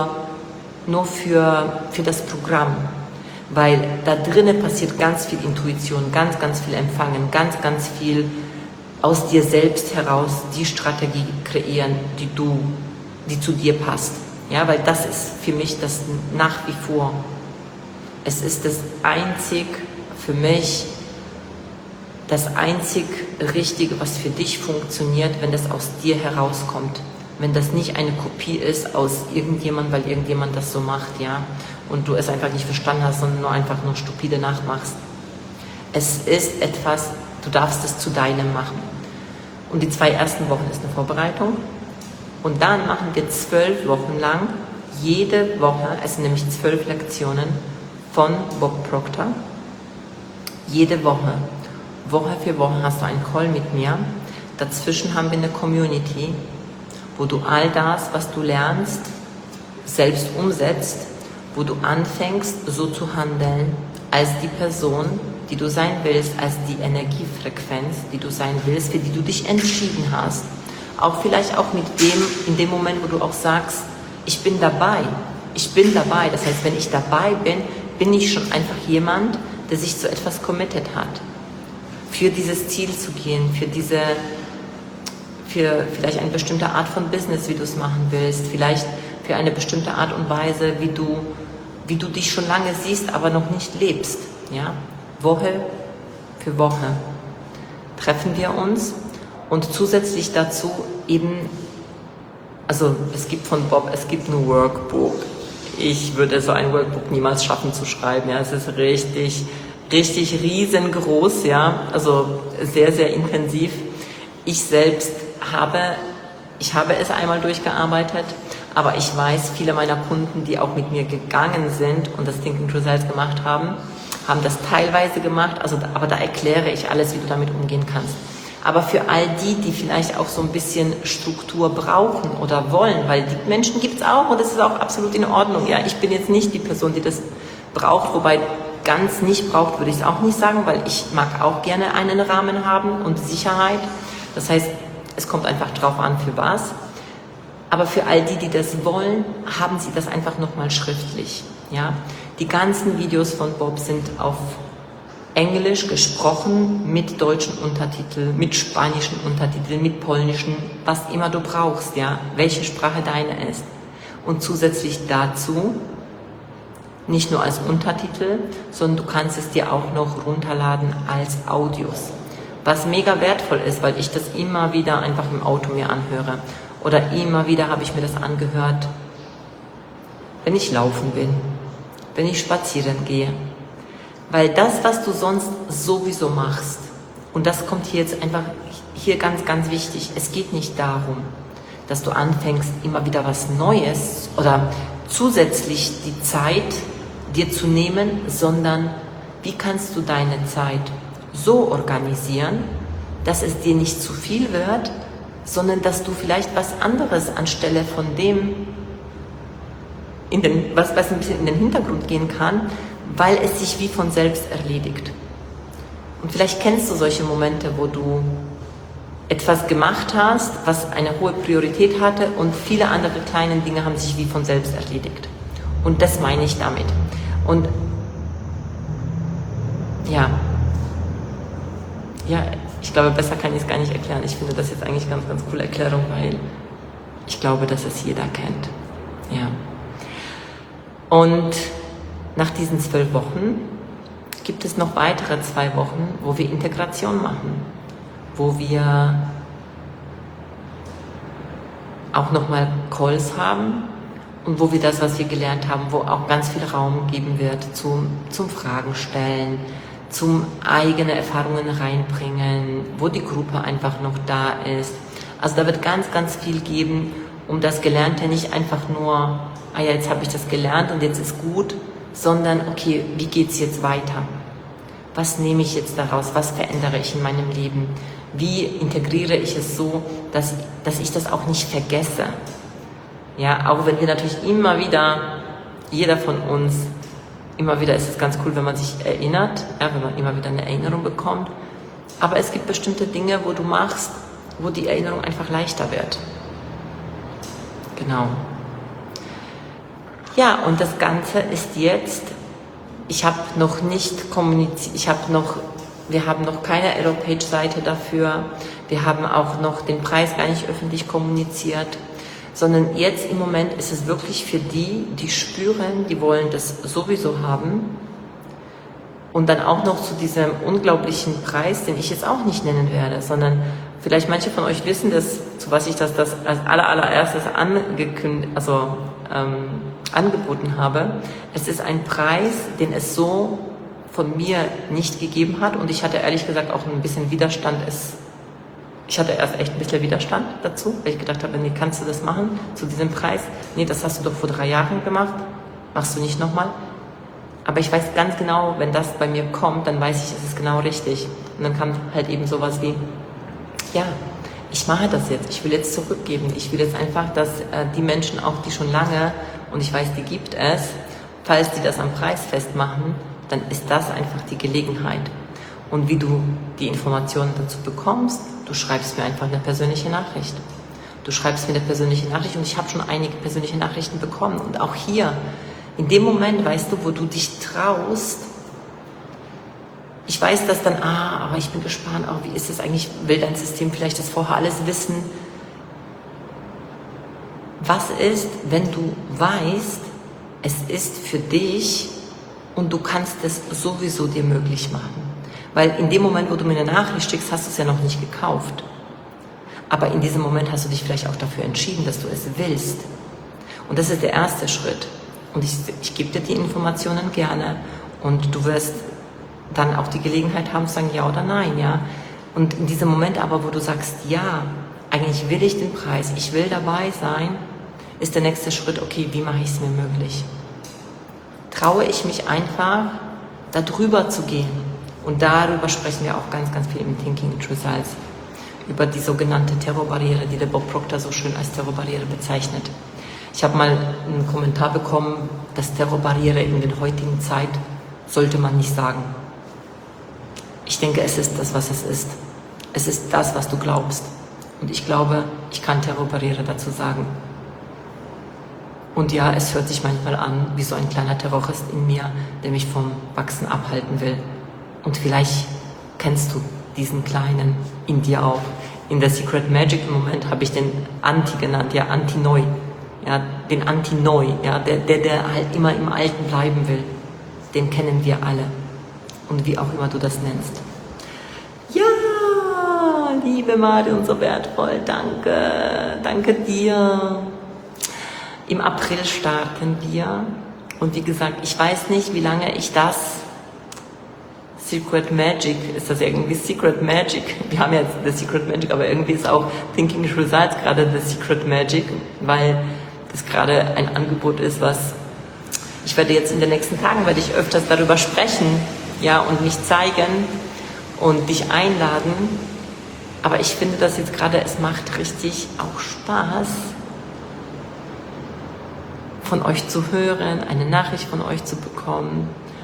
A: für das Programm. Weil da drinnen passiert ganz viel Intuition, ganz, ganz viel Empfangen, ganz, ganz viel aus dir selbst heraus die Strategie kreieren, die zu dir passt. Ja, weil das ist für mich das nach wie vor. Es ist für mich das einzig Richtige, was für dich funktioniert, wenn das aus dir herauskommt. Wenn das nicht eine Kopie ist aus irgendjemand, weil irgendjemand das so macht, ja, und du es einfach nicht verstanden hast, sondern nur stupide nachmachst. Es ist etwas, du darfst es zu deinem machen. Und die 2 ersten Wochen ist eine Vorbereitung. Und dann machen wir 12 Wochen lang, jede Woche, es sind nämlich 12 Lektionen von Bob Proctor. Jede Woche, Woche für Woche hast du einen Call mit mir. Dazwischen haben wir eine Community, wo du all das, was du lernst, selbst umsetzt, wo du anfängst, so zu handeln, als die Person, die du sein willst, als die Energiefrequenz, die du sein willst, für die du dich entschieden hast. Auch vielleicht auch in dem Moment, wo du auch sagst, ich bin dabei. Ich bin dabei. Das heißt, wenn ich dabei bin, bin ich schon einfach jemand, der sich zu etwas committed hat. Für dieses Ziel zu gehen, für vielleicht eine bestimmte Art von Business, wie du es machen willst, vielleicht für eine bestimmte Art und Weise, wie du dich schon lange siehst, aber noch nicht lebst. Ja? Woche für Woche treffen wir uns und zusätzlich dazu eben, also es gibt von Bob, es gibt ein Workbook. Ich würde so ein Workbook niemals schaffen zu schreiben. Ja? Es ist richtig riesengroß, ja, also sehr, sehr intensiv. Ich selbst habe es einmal durchgearbeitet, aber ich weiß, viele meiner Kunden, die auch mit mir gegangen sind und das Thinking into Results gemacht haben das teilweise gemacht, aber da erkläre ich alles, wie du damit umgehen kannst. Aber für all die vielleicht auch so ein bisschen Struktur brauchen oder wollen, weil die Menschen gibt es auch und das ist auch absolut in Ordnung. Ja, ich bin jetzt nicht die Person, die das braucht, wobei ganz nicht braucht, würde ich es auch nicht sagen, weil ich mag auch gerne einen Rahmen haben und Sicherheit. Das heißt, es kommt einfach drauf an, für was. Aber für all die das wollen, haben sie das einfach nochmal schriftlich. Ja? Die ganzen Videos von Bob sind auf Englisch gesprochen, mit deutschen Untertiteln, mit spanischen Untertiteln, mit polnischen, was immer du brauchst, ja? Welche Sprache deine ist. Und zusätzlich dazu, nicht nur als Untertitel, sondern du kannst es dir auch noch runterladen als Audios. was mega wertvoll ist, weil ich das immer wieder einfach im Auto mir anhöre. Oder immer wieder habe ich mir das angehört, wenn ich laufen bin, wenn ich spazieren gehe. Weil das, was du sonst sowieso machst, und das kommt hier jetzt einfach hier ganz, ganz wichtig, es geht nicht darum, dass du anfängst, immer wieder was Neues oder zusätzlich die Zeit dir zu nehmen, sondern wie kannst du deine Zeit so organisieren, dass es dir nicht zu viel wird, sondern dass du vielleicht was anderes anstelle von dem, was ein bisschen in den Hintergrund gehen kann, weil es sich wie von selbst erledigt. Und vielleicht kennst du solche Momente, wo du etwas gemacht hast, was eine hohe Priorität hatte und viele andere kleine Dinge haben sich wie von selbst erledigt. Und das meine ich damit. Und ja, ich glaube, besser kann ich es gar nicht erklären. Ich finde das jetzt eigentlich ganz, ganz coole Erklärung, weil ich glaube, dass es jeder kennt. Ja. Und nach diesen 12 Wochen gibt es noch weitere 2 Wochen, wo wir Integration machen, wo wir auch nochmal Calls haben und wo wir das, was wir gelernt haben, wo auch ganz viel Raum geben wird zum Fragen stellen, zum eigene Erfahrungen reinbringen, wo die Gruppe einfach noch da ist. Also da wird ganz, ganz viel geben, um das Gelernte nicht einfach nur, ja, jetzt habe ich das gelernt und jetzt ist gut, sondern okay, wie geht's jetzt weiter? Was nehme ich jetzt daraus? Was verändere ich in meinem Leben? Wie integriere ich es so, dass ich das auch nicht vergesse? Ja, auch wenn wir natürlich immer wieder, jeder von uns, immer wieder ist es ganz cool, wenn man sich erinnert, ja, wenn man immer wieder eine Erinnerung bekommt. Aber es gibt bestimmte Dinge, wo du machst, wo die Erinnerung einfach leichter wird. Genau. Ja, und das Ganze ist jetzt, ich habe noch nicht kommuniziert, wir haben noch keine Elopage-Seite dafür, wir haben auch noch den Preis gar nicht öffentlich kommuniziert, sondern jetzt im Moment ist es wirklich für die, die spüren, die wollen das sowieso haben und dann auch noch zu diesem unglaublichen Preis, den ich jetzt auch nicht nennen werde, sondern vielleicht manche von euch wissen, zu was ich das als allererstes angeboten habe. Es ist ein Preis, den es so von mir nicht gegeben hat und ich hatte ehrlich gesagt auch ein bisschen Widerstand. Ich hatte erst echt ein bisschen Widerstand dazu, weil ich gedacht habe, nee, kannst du das machen zu diesem Preis? Nee, das hast du doch vor 3 Jahren gemacht, machst du nicht nochmal. Aber ich weiß ganz genau, wenn das bei mir kommt, dann weiß ich, es ist genau richtig. Und dann kam halt eben sowas wie, ja, ich mache das jetzt, ich will jetzt zurückgeben. Ich will jetzt einfach, dass die Menschen auch, die schon lange, und ich weiß, die gibt es, falls die das am Preis festmachen, dann ist das einfach die Gelegenheit. Und wie du die Informationen dazu bekommst, du schreibst mir einfach eine persönliche Nachricht. Du schreibst mir eine persönliche Nachricht und ich habe schon einige persönliche Nachrichten bekommen. Und auch hier, in dem Moment, weißt du, wo du dich traust, ich weiß das dann, aber ich bin gespannt, wie ist es eigentlich, will dein System vielleicht das vorher alles wissen? Was ist, wenn du weißt, es ist für dich und du kannst es sowieso dir möglich machen? Weil in dem Moment, wo du mir eine Nachricht schickst, hast du es ja noch nicht gekauft. Aber in diesem Moment hast du dich vielleicht auch dafür entschieden, dass du es willst. Und das ist der erste Schritt. Und ich gebe dir die Informationen gerne und du wirst dann auch die Gelegenheit haben zu sagen ja oder nein, ja. Und in diesem Moment aber, wo du sagst, ja, eigentlich will ich den Preis, ich will dabei sein, ist der nächste Schritt, okay, wie mache ich es mir möglich? Traue ich mich einfach, da drüber zu gehen? Und darüber sprechen wir auch ganz, ganz viel im Thinking in Results. Über die sogenannte Terrorbarriere, die der Bob Proctor so schön als Terrorbarriere bezeichnet. Ich habe mal einen Kommentar bekommen, dass Terrorbarriere in der heutigen Zeit sollte man nicht sagen. Ich denke, es ist das, was es ist. Es ist das, was du glaubst. Und ich glaube, ich kann Terrorbarriere dazu sagen. Und ja, es hört sich manchmal an wie so ein kleiner Terrorist in mir, der mich vom Wachsen abhalten will. Und vielleicht kennst du diesen Kleinen in dir auch. In der Secret Magic im Moment habe ich den Anti genannt, ja, Anti-Neu. Ja, den Anti-Neu, ja, der halt immer im Alten bleiben will. Den kennen wir alle. Und wie auch immer du das nennst. Ja, liebe Marion, so wertvoll. Danke dir. Im April starten wir. Und wie gesagt, ich weiß nicht, wie lange ich das Secret Magic, ist das irgendwie Secret Magic? Wir haben ja jetzt The Secret Magic, aber irgendwie ist auch Thinking Results gerade The Secret Magic, weil das gerade ein Angebot ist, was ich werde jetzt in den nächsten Tagen, werde ich öfters darüber sprechen, ja, und mich zeigen und dich einladen. Aber ich finde das jetzt gerade, es macht richtig auch Spaß, von euch zu hören, eine Nachricht von euch zu bekommen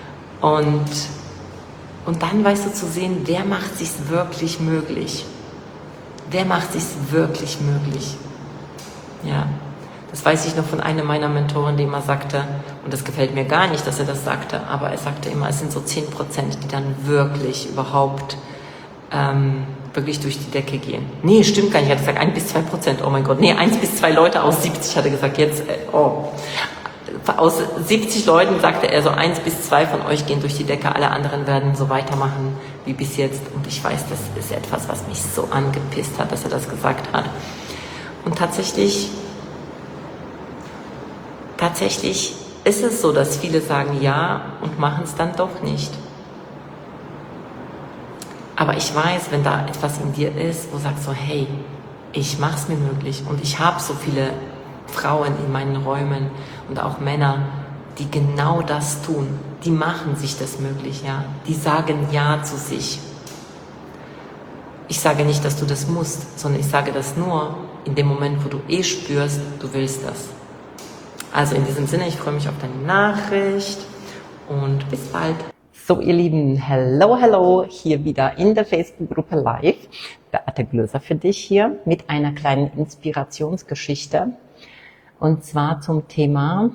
A: und dann, weißt du, zu sehen, wer macht es sich wirklich möglich? Wer macht es sich wirklich möglich? Ja, das weiß ich noch von einem meiner Mentoren, der immer sagte, und das gefällt mir gar nicht, dass er das sagte, aber er sagte immer, es sind so 10%, die dann wirklich überhaupt wirklich durch die Decke gehen. Nee, stimmt gar nicht, er hat gesagt 1-2%, oh mein Gott, nee, 1-2 Leute aus 70, hat er gesagt, jetzt, aus 70 Leuten sagte er, so 1-2 von euch gehen durch die Decke, alle anderen werden so weitermachen wie bis jetzt. Und ich weiß, das ist etwas, was mich so angepisst hat, dass er das gesagt hat. Und tatsächlich ist es so, dass viele sagen ja und machen es dann doch nicht. Aber ich weiß, wenn da etwas in dir ist, wo sagst so, hey, ich mach's mir möglich und ich habe so viele Frauen in meinen Räumen und auch Männer, die genau das tun. Die machen sich das möglich, ja. Die sagen Ja zu sich. Ich sage nicht, dass du das musst, sondern ich sage das nur in dem Moment, wo du spürst, du willst das. Also in diesem Sinne, ich freue mich auf deine Nachricht und bis bald. So, ihr Lieben, hello, hier wieder in der Facebook-Gruppe live. Beate Glöser für dich hier mit einer kleinen Inspirationsgeschichte. Und zwar zum Thema,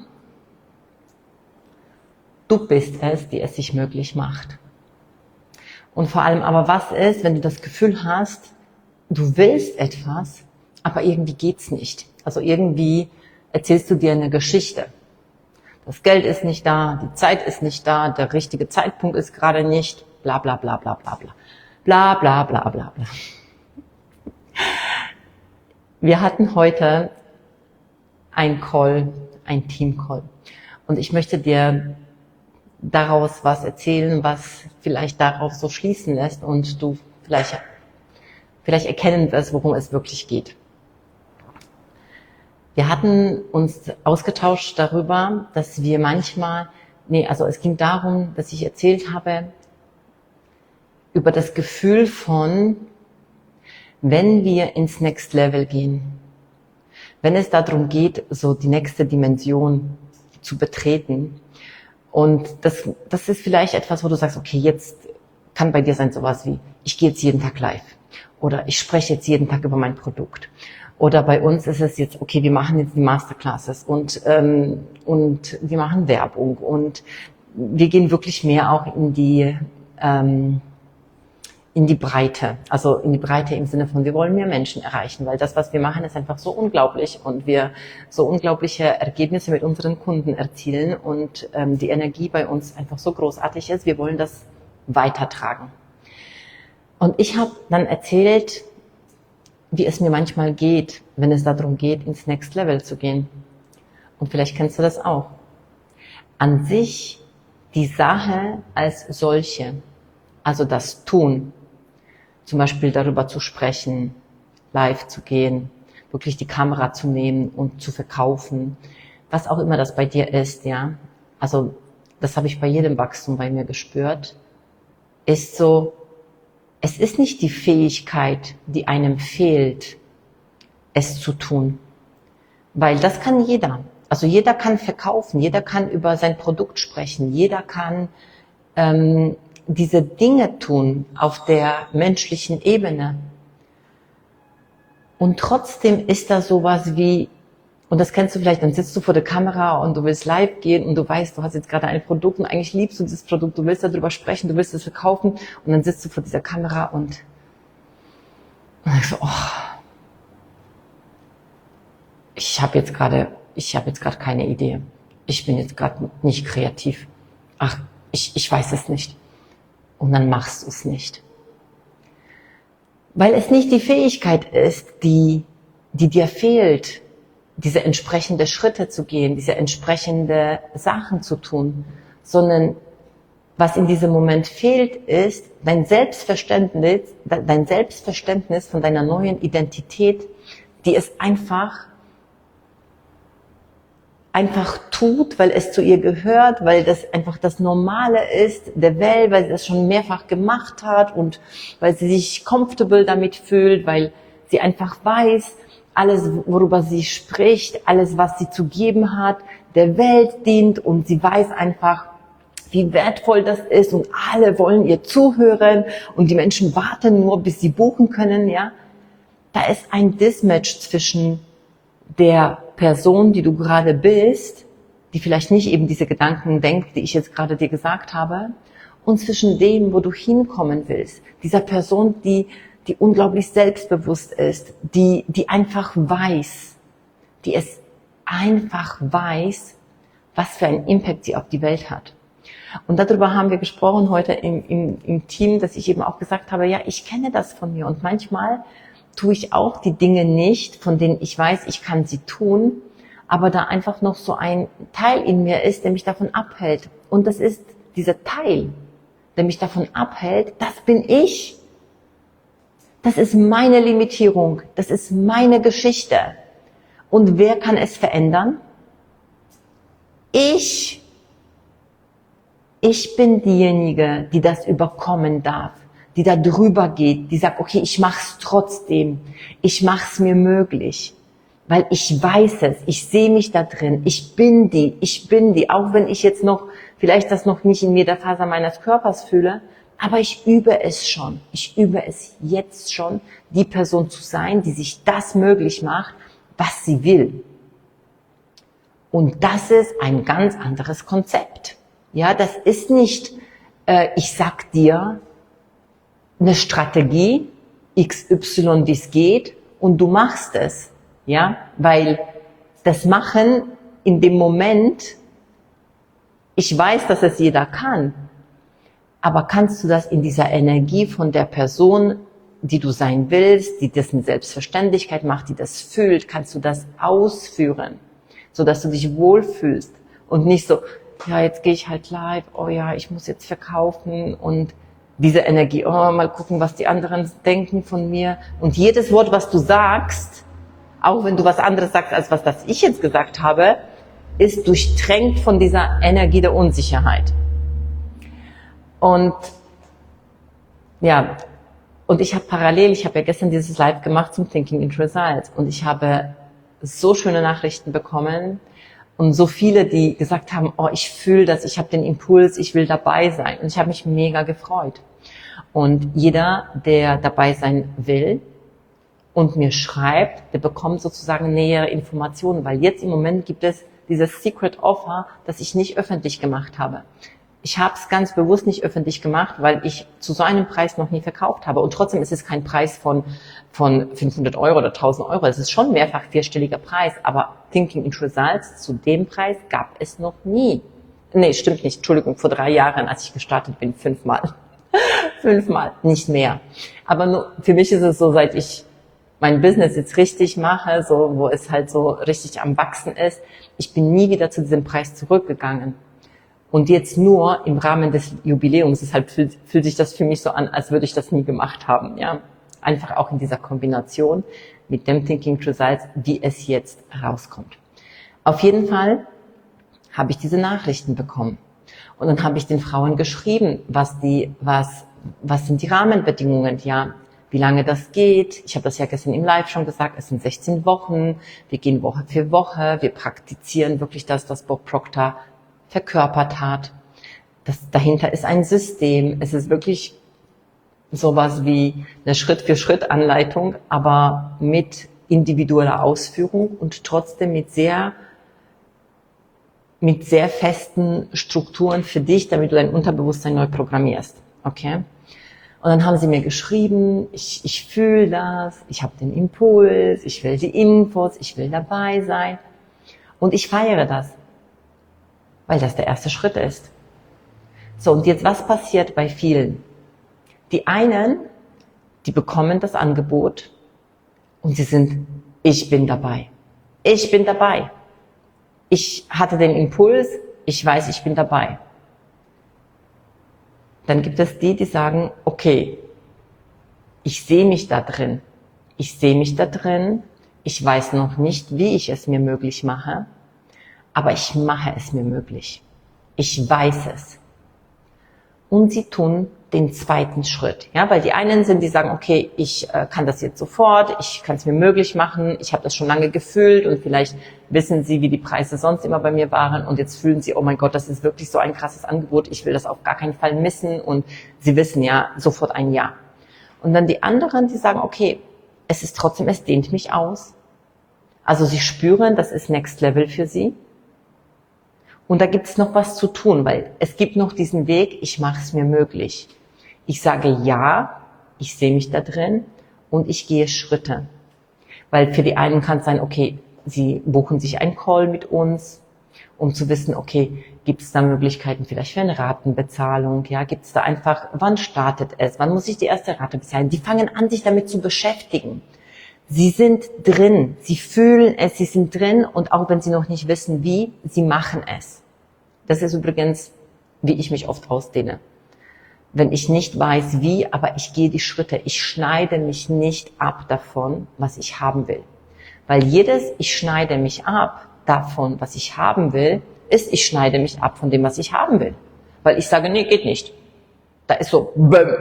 A: du bist es, die es sich möglich macht. Und vor allem aber, was ist, wenn du das Gefühl hast, du willst etwas, aber irgendwie geht's nicht. Also irgendwie erzählst du dir eine Geschichte. Das Geld ist nicht da, die Zeit ist nicht da, der richtige Zeitpunkt ist gerade nicht, bla bla bla bla bla bla. Bla bla bla bla bla. Wir hatten heute ein Team-Call. Und ich möchte dir daraus was erzählen, was vielleicht darauf so schließen lässt und du vielleicht erkennen wirst, worum es wirklich geht. Wir hatten uns ausgetauscht darüber, dass wir es ging darum, dass ich erzählt habe über das Gefühl von, wenn wir ins Next Level gehen, wenn es darum geht, so die nächste Dimension zu betreten. Und das ist vielleicht etwas, wo du sagst, okay, jetzt kann bei dir sein sowas wie, ich gehe jetzt jeden Tag live oder ich spreche jetzt jeden Tag über mein Produkt. Oder bei uns ist es jetzt, okay, wir machen jetzt die Masterclasses und wir machen Werbung und wir gehen wirklich mehr auch in die Breite. Also in die Breite im Sinne von, wir wollen mehr Menschen erreichen, weil das, was wir machen, ist einfach so unglaublich und wir so unglaubliche Ergebnisse mit unseren Kunden erzielen und die Energie bei uns einfach so großartig ist, wir wollen das weitertragen. Und ich habe dann erzählt, wie es mir manchmal geht, wenn es darum geht, ins Next Level zu gehen. Und vielleicht kennst du das auch. An sich die Sache als solche, also das Tun, zum Beispiel darüber zu sprechen, live zu gehen, wirklich die Kamera zu nehmen und zu verkaufen, was auch immer das bei dir ist, ja. Also das habe ich bei jedem Wachstum bei mir gespürt, ist so, es ist nicht die Fähigkeit, die einem fehlt, es zu tun. Weil das kann jeder. Also jeder kann verkaufen, jeder kann über sein Produkt sprechen, jeder kann diese Dinge tun auf der menschlichen Ebene. Und trotzdem ist da sowas wie, und das kennst du vielleicht, dann sitzt du vor der Kamera und du willst live gehen und du weißt, du hast jetzt gerade ein Produkt und eigentlich liebst du dieses Produkt, du willst darüber sprechen, du willst es verkaufen und dann sitzt du vor dieser Kamera und denkst so, ich habe jetzt gerade keine Idee. Ich bin jetzt gerade nicht kreativ. Ich weiß es nicht. Und dann machst du es nicht. Weil es nicht die Fähigkeit ist, die dir fehlt, diese entsprechende Schritte zu gehen, diese entsprechende Sachen zu tun, sondern was in diesem Moment fehlt, ist dein Selbstverständnis von deiner neuen Identität, die es einfach tut, weil es zu ihr gehört, weil das einfach das Normale ist der Welt, weil sie das schon mehrfach gemacht hat und weil sie sich comfortable damit fühlt, weil sie einfach weiß, alles, worüber sie spricht, alles, was sie zu geben hat, der Welt dient und sie weiß einfach, wie wertvoll das ist und alle wollen ihr zuhören und die Menschen warten nur, bis sie buchen können, ja. Da ist ein Mismatch zwischen der Person, die du gerade bist, die vielleicht nicht eben diese Gedanken denkt, die ich jetzt gerade dir gesagt habe, und zwischen dem, wo du hinkommen willst. Dieser Person, die unglaublich selbstbewusst ist, die einfach weiß, die es einfach weiß, was für einen Impact sie auf die Welt hat. Und darüber haben wir gesprochen heute im Team, dass ich eben auch gesagt habe, ja, ich kenne das von mir und manchmal tue ich auch die Dinge nicht, von denen ich weiß, ich kann sie tun, aber da einfach noch so ein Teil in mir ist, der mich davon abhält. Und das ist dieser Teil, der mich davon abhält, das bin ich. Das ist meine Limitierung, das ist meine Geschichte. Und wer kann es verändern? Ich bin diejenige, die das überkommen darf, die da drüber geht, die sagt, okay, ich mach's trotzdem, ich mach's mir möglich, weil ich weiß es, ich sehe mich da drin, ich bin die, auch wenn ich jetzt noch, vielleicht das noch nicht in jeder Faser meines Körpers fühle, aber ich übe es jetzt schon, die Person zu sein, die sich das möglich macht, was sie will. Und das ist ein ganz anderes Konzept. Ja, das ist nicht, ich sag dir eine Strategie, XY, wie es geht, und du machst es. Ja, weil das Machen in dem Moment, ich weiß, dass es jeder kann, aber kannst du das in dieser Energie von der Person, die du sein willst, die das mit Selbstverständlichkeit macht, die das fühlt, kannst du das ausführen, sodass du dich wohlfühlst und nicht so, ja, jetzt gehe ich halt live, oh ja, ich muss jetzt verkaufen und diese Energie, oh, mal gucken, was die anderen denken von mir. Und jedes Wort, was du sagst, auch wenn du was anderes sagst, als was das ich jetzt gesagt habe, ist durchtränkt von dieser Energie der Unsicherheit. Und ja, und ich habe ja gestern dieses Live gemacht zum Thinking into Results und ich habe so schöne Nachrichten bekommen und so viele, die gesagt haben, oh, ich fühle das, ich habe den Impuls, ich will dabei sein. Und ich habe mich mega gefreut. Und jeder, der dabei sein will und mir schreibt, der bekommt sozusagen nähere Informationen, weil jetzt im Moment gibt es dieses Secret Offer, das ich nicht öffentlich gemacht habe. Ich habe es ganz bewusst nicht öffentlich gemacht, weil ich zu so einem Preis noch nie verkauft habe. Und trotzdem ist es kein Preis von 500 Euro oder 1000 Euro. Es ist schon mehrfach vierstelliger Preis. Aber Thinking into Results zu dem Preis gab es noch nie. Nee, stimmt nicht. Entschuldigung, vor 3 Jahren, als ich gestartet bin, 5-mal. 5-mal, nicht mehr. Aber nur, für mich ist es so, seit ich mein Business jetzt richtig mache, so, wo es halt so richtig am Wachsen ist, ich bin nie wieder zu diesem Preis zurückgegangen. Und jetzt nur im Rahmen des Jubiläums, deshalb fühlt sich das für mich so an, als würde ich das nie gemacht haben. Ja, einfach auch in dieser Kombination mit dem Thinking to Results, wie es jetzt rauskommt. Auf jeden Fall habe ich diese Nachrichten bekommen. Und dann habe ich den Frauen geschrieben, was sind die Rahmenbedingungen, ja, wie lange das geht. Ich habe das ja gestern im Live schon gesagt, es sind 16 Wochen, wir gehen Woche für Woche, wir praktizieren wirklich das, was Bob Proctor verkörpert hat. Dahinter ist ein System. Es ist wirklich sowas wie eine Schritt-für-Schritt-Anleitung, aber mit individueller Ausführung und trotzdem mit sehr festen Strukturen für dich, damit du dein Unterbewusstsein neu programmierst. Okay? Und dann haben sie mir geschrieben, ich fühle das, ich habe den Impuls, ich will die Infos, ich will dabei sein. Und ich feiere das, weil das der erste Schritt ist. So, und jetzt, was passiert bei vielen? Die einen die bekommen das Angebot und sie sind, ich bin dabei. Ich bin dabei. Ich hatte den Impuls, ich weiß, ich bin dabei. Dann gibt es die sagen, okay, ich sehe mich da drin. Ich sehe mich da drin. Ich weiß noch nicht, wie ich es mir möglich mache, aber ich mache es mir möglich. Ich weiß es. Und sie tun den zweiten Schritt. Ja, weil die einen sind, die sagen, okay, ich kann das jetzt sofort, ich kann es mir möglich machen, ich habe das schon lange gefühlt und vielleicht wissen sie, wie die Preise sonst immer bei mir waren und jetzt fühlen sie, oh mein Gott, das ist wirklich so ein krasses Angebot, ich will das auf gar keinen Fall missen und sie wissen ja sofort ein Ja. Und dann die anderen, die sagen, okay, es ist trotzdem, es dehnt mich aus. Also sie spüren, das ist Next Level für sie. Und da gibt es noch was zu tun, weil es gibt noch diesen Weg, ich mache es mir möglich. Ich sage ja, ich sehe mich da drin und ich gehe Schritte. Weil für die einen kann es sein, okay, sie buchen sich einen Call mit uns, um zu wissen, okay, gibt es da Möglichkeiten vielleicht für eine Ratenbezahlung? Ja, gibt es da einfach, wann startet es? Wann muss ich die erste Rate bezahlen? Die fangen an, sich damit zu beschäftigen. Sie sind drin, sie fühlen es, sie sind drin und auch wenn sie noch nicht wissen wie, sie machen es. Das ist übrigens, wie ich mich oft ausdehne. Wenn ich nicht weiß wie, aber ich gehe die Schritte, ich schneide mich nicht ab davon, was ich haben will. Weil ich schneide mich ab davon, was ich haben will, ist, ich schneide mich ab von dem, was ich haben will. Weil ich sage, nee, geht nicht. Da ist so,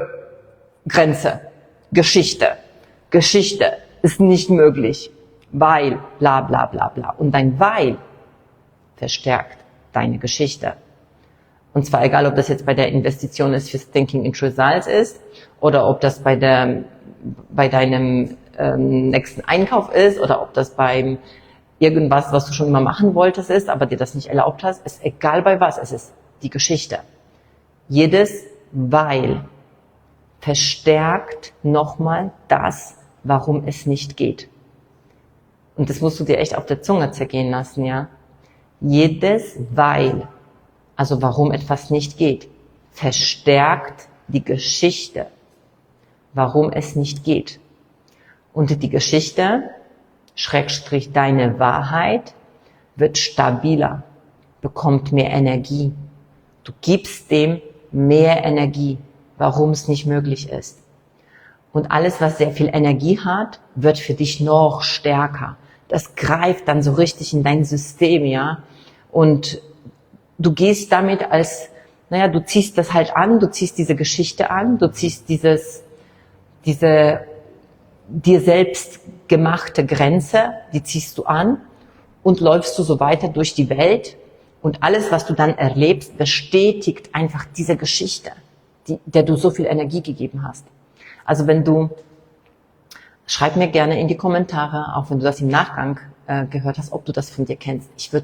A: Grenze, Geschichte ist nicht möglich, weil, bla bla bla bla. Und dein Weil verstärkt deine Geschichte. Und zwar egal, ob das jetzt bei der Investition ist fürs Thinking into Results ist oder ob das bei deinem nächsten Einkauf ist oder ob das beim irgendwas, was du schon immer machen wolltest ist, aber dir das nicht erlaubt hast, ist egal bei was, es ist die Geschichte. Jedes Weil verstärkt nochmal das, warum es nicht geht. Und das musst du dir echt auf der Zunge zergehen lassen, ja. Jedes Weil, also warum etwas nicht geht, verstärkt die Geschichte, warum es nicht geht. Und die Geschichte, Schrägstrich deine Wahrheit, wird stabiler, bekommt mehr Energie. Du gibst dem mehr Energie, warum es nicht möglich ist. Und alles, was sehr viel Energie hat, wird für dich noch stärker. Das greift dann so richtig in dein System, ja. Und du gehst damit du ziehst das halt an, du ziehst diese Geschichte an, du ziehst diese dir selbst gemachte Grenze, die ziehst du an und läufst du so weiter durch die Welt und alles, was du dann erlebst, bestätigt einfach diese Geschichte, der du so viel Energie gegeben hast. Also schreib mir gerne in die Kommentare, auch wenn du das im Nachgang gehört hast, ob du das von dir kennst.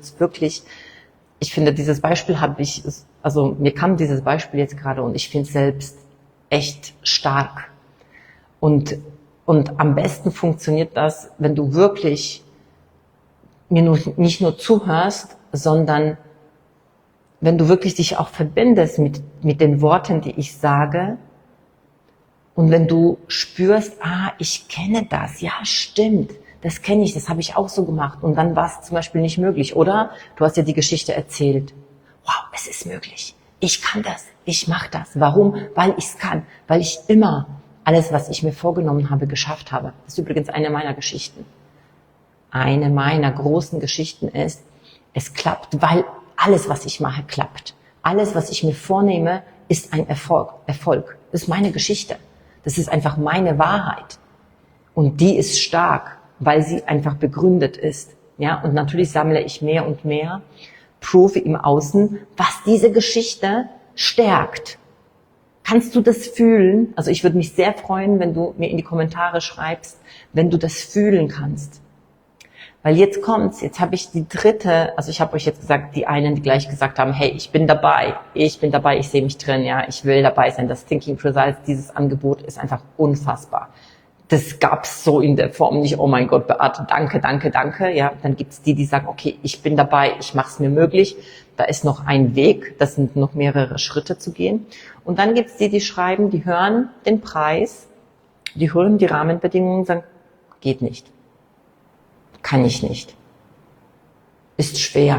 A: Ich finde, dieses Beispiel mir kam dieses Beispiel jetzt gerade und ich finde es selbst echt stark. Und am besten funktioniert das, wenn du wirklich mir nicht nur zuhörst, sondern wenn du wirklich dich auch verbindest mit den Worten, die ich sage. Und wenn du spürst, ich kenne das, ja stimmt, das kenne ich, das habe ich auch so gemacht. Und dann war es zum Beispiel nicht möglich. Oder du hast dir die Geschichte erzählt. Wow, es ist möglich. Ich kann das, ich mache das. Warum? Weil ich es kann. Weil ich immer alles, was ich mir vorgenommen habe, geschafft habe. Das ist übrigens eine meiner Geschichten. Eine meiner großen Geschichten ist, es klappt, weil alles, was ich mache, klappt. Alles, was ich mir vornehme, ist ein Erfolg. Das ist meine Geschichte. Das ist einfach meine Wahrheit. Und die ist stark, weil sie einfach begründet ist. Ja, und natürlich sammle ich mehr und mehr Proof im Außen, was diese Geschichte stärkt. Kannst du das fühlen? Also ich würde mich sehr freuen, wenn du mir in die Kommentare schreibst, wenn du das fühlen kannst. Weil jetzt kommt's, jetzt habe ich die dritte, also ich habe euch jetzt gesagt, die einen, die gleich gesagt haben, hey, ich bin dabei, ich sehe mich drin, ja, ich will dabei sein. Das Thinking Results, dieses Angebot ist einfach unfassbar. Das gab's so in der Form nicht, oh mein Gott, Beate, danke, danke, danke. Ja, dann gibt's die sagen, okay, ich bin dabei, ich mache es mir möglich. Da ist noch ein Weg, das sind noch mehrere Schritte zu gehen. Und dann gibt's die schreiben, die hören den Preis Die hören die Rahmenbedingungen und sagen, geht nicht, kann ich nicht, ist schwer.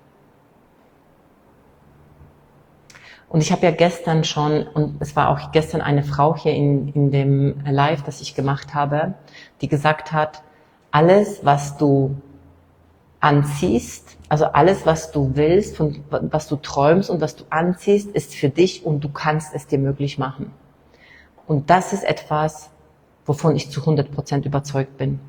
A: Und ich habe ja gestern schon, und es war auch gestern eine Frau hier in dem Live, das ich gemacht habe, die gesagt hat, alles, was du anziehst, also alles, was du willst, von was du träumst und was du anziehst, ist für dich und du kannst es dir möglich machen. Und das ist etwas, wovon ich zu 100% überzeugt bin.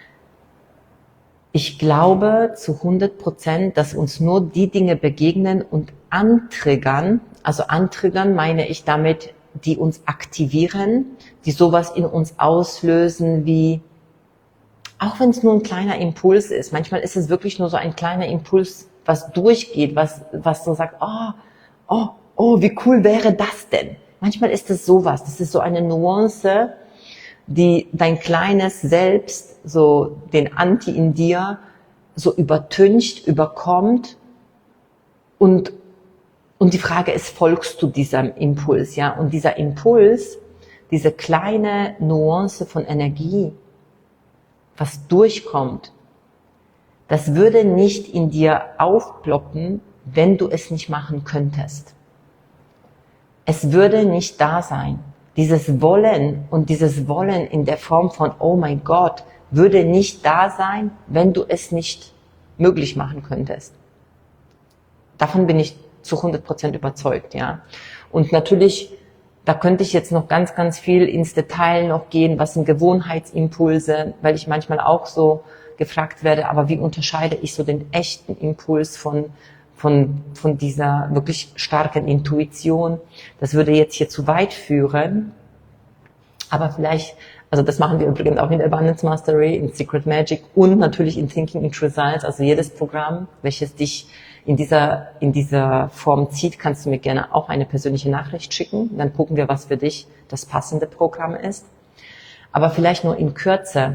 A: Ich glaube zu 100%, dass uns nur die Dinge begegnen und antriggern, also antriggern meine ich damit, die uns aktivieren, die sowas in uns auslösen wie, auch wenn es nur ein kleiner Impuls ist, manchmal ist es wirklich nur so ein kleiner Impuls, was durchgeht, was so sagt, wie cool wäre das denn? Manchmal ist es sowas, das ist so eine Nuance, die dein kleines Selbst, so den Anti in dir, so übertüncht, überkommt und die Frage ist, folgst du diesem Impuls, ja? Und dieser Impuls, diese kleine Nuance von Energie, was durchkommt, das würde nicht in dir aufploppen, wenn du es nicht machen könntest. Es würde nicht da sein. Dieses Wollen und dieses Wollen in der Form von, oh mein Gott, würde nicht da sein, wenn du es nicht möglich machen könntest. Davon bin ich zu 100% überzeugt, ja. Und natürlich, da könnte ich jetzt noch ganz, ganz viel ins Detail noch gehen, was sind Gewohnheitsimpulse, weil ich manchmal auch so gefragt werde, aber wie unterscheide ich so den echten Impuls von dieser wirklich starken Intuition? Das würde jetzt hier zu weit führen, aber vielleicht, also das machen wir übrigens auch in der Abundance Mastery, in Secret Magic und natürlich in Thinking into Results, also jedes Programm, welches dich in dieser Form zieht, kannst du mir gerne auch eine persönliche Nachricht schicken. Dann gucken wir, was für dich das passende Programm ist. Aber vielleicht nur in Kürze.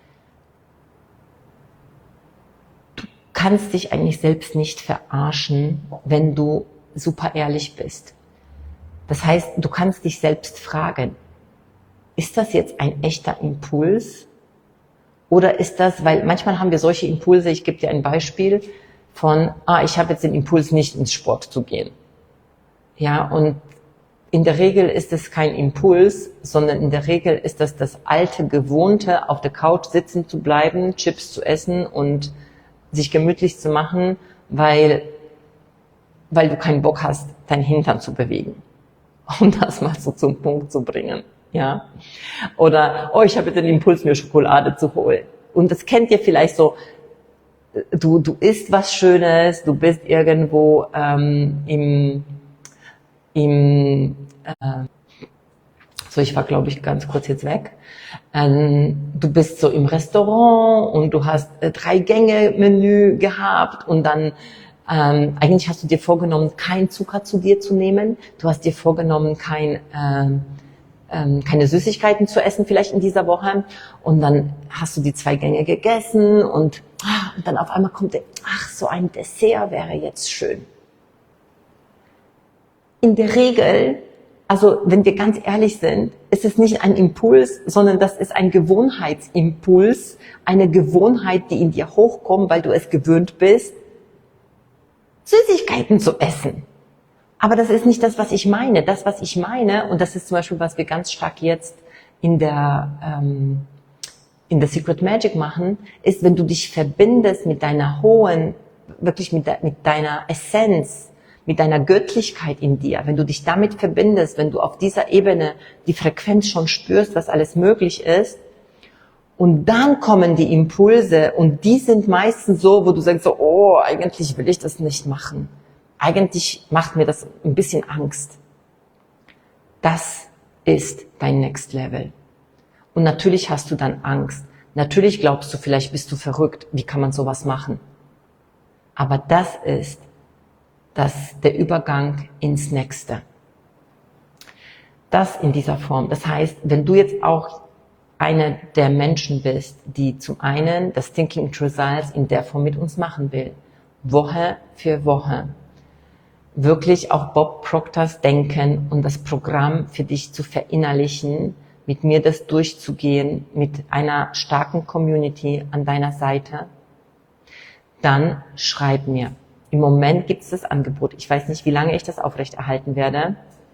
A: Du kannst dich eigentlich selbst nicht verarschen, wenn du super ehrlich bist. Das heißt, du kannst dich selbst fragen, ist das jetzt ein echter Impuls? Oder ist das, weil manchmal haben wir solche Impulse, ich gebe dir ein Beispiel, von, ich habe jetzt den Impuls, nicht ins Sport zu gehen. Ja, und in der Regel ist es kein Impuls, sondern in der Regel ist das alte Gewohnte, auf der Couch sitzen zu bleiben, Chips zu essen und sich gemütlich zu machen, weil du keinen Bock hast, deinen Hintern zu bewegen. Um das mal so zum Punkt zu bringen. Ja. Oder, ich habe jetzt den Impuls, mir Schokolade zu holen. Und das kennt ihr vielleicht so, du isst was Schönes, du bist irgendwo so, ich war, glaube ich, ganz kurz jetzt weg. Du bist so im Restaurant und du hast 3-Gänge-Menü gehabt und dann eigentlich hast du dir vorgenommen, keinen Zucker zu dir zu nehmen. Du hast dir vorgenommen, keine Süßigkeiten zu essen vielleicht in dieser Woche und dann hast du die 2 Gänge gegessen und dann auf einmal kommt so ein Dessert wäre jetzt schön. In der Regel, also wenn wir ganz ehrlich sind, ist es nicht ein Impuls, sondern das ist ein Gewohnheitsimpuls, eine Gewohnheit, die in dir hochkommt, weil du es gewöhnt bist, Süßigkeiten zu essen. Aber das ist nicht das, was ich meine. Das, was ich meine, und das ist zum Beispiel, was wir ganz stark jetzt in der Secret Magic machen, ist, wenn du dich verbindest mit deiner hohen, wirklich mit deiner Essenz, mit deiner Göttlichkeit in dir, wenn du dich damit verbindest, wenn du auf dieser Ebene die Frequenz schon spürst, was alles möglich ist, und dann kommen die Impulse und die sind meistens so, wo du sagst so, eigentlich will ich das nicht machen. Eigentlich macht mir das ein bisschen Angst. Das ist dein Next Level. Und natürlich hast du dann Angst. Natürlich glaubst du, vielleicht bist du verrückt. Wie kann man sowas machen? Aber das ist der Übergang ins Nächste. Das in dieser Form. Das heißt, wenn du jetzt auch eine der Menschen bist, die zum einen das Thinking into Results in der Form mit uns machen will, Woche für Woche, wirklich auch Bob Proctors Denken und das Programm für dich zu verinnerlichen, mit mir das durchzugehen, mit einer starken Community an deiner Seite, dann schreib mir. Im Moment gibt es das Angebot. Ich weiß nicht, wie lange ich das aufrechterhalten werde.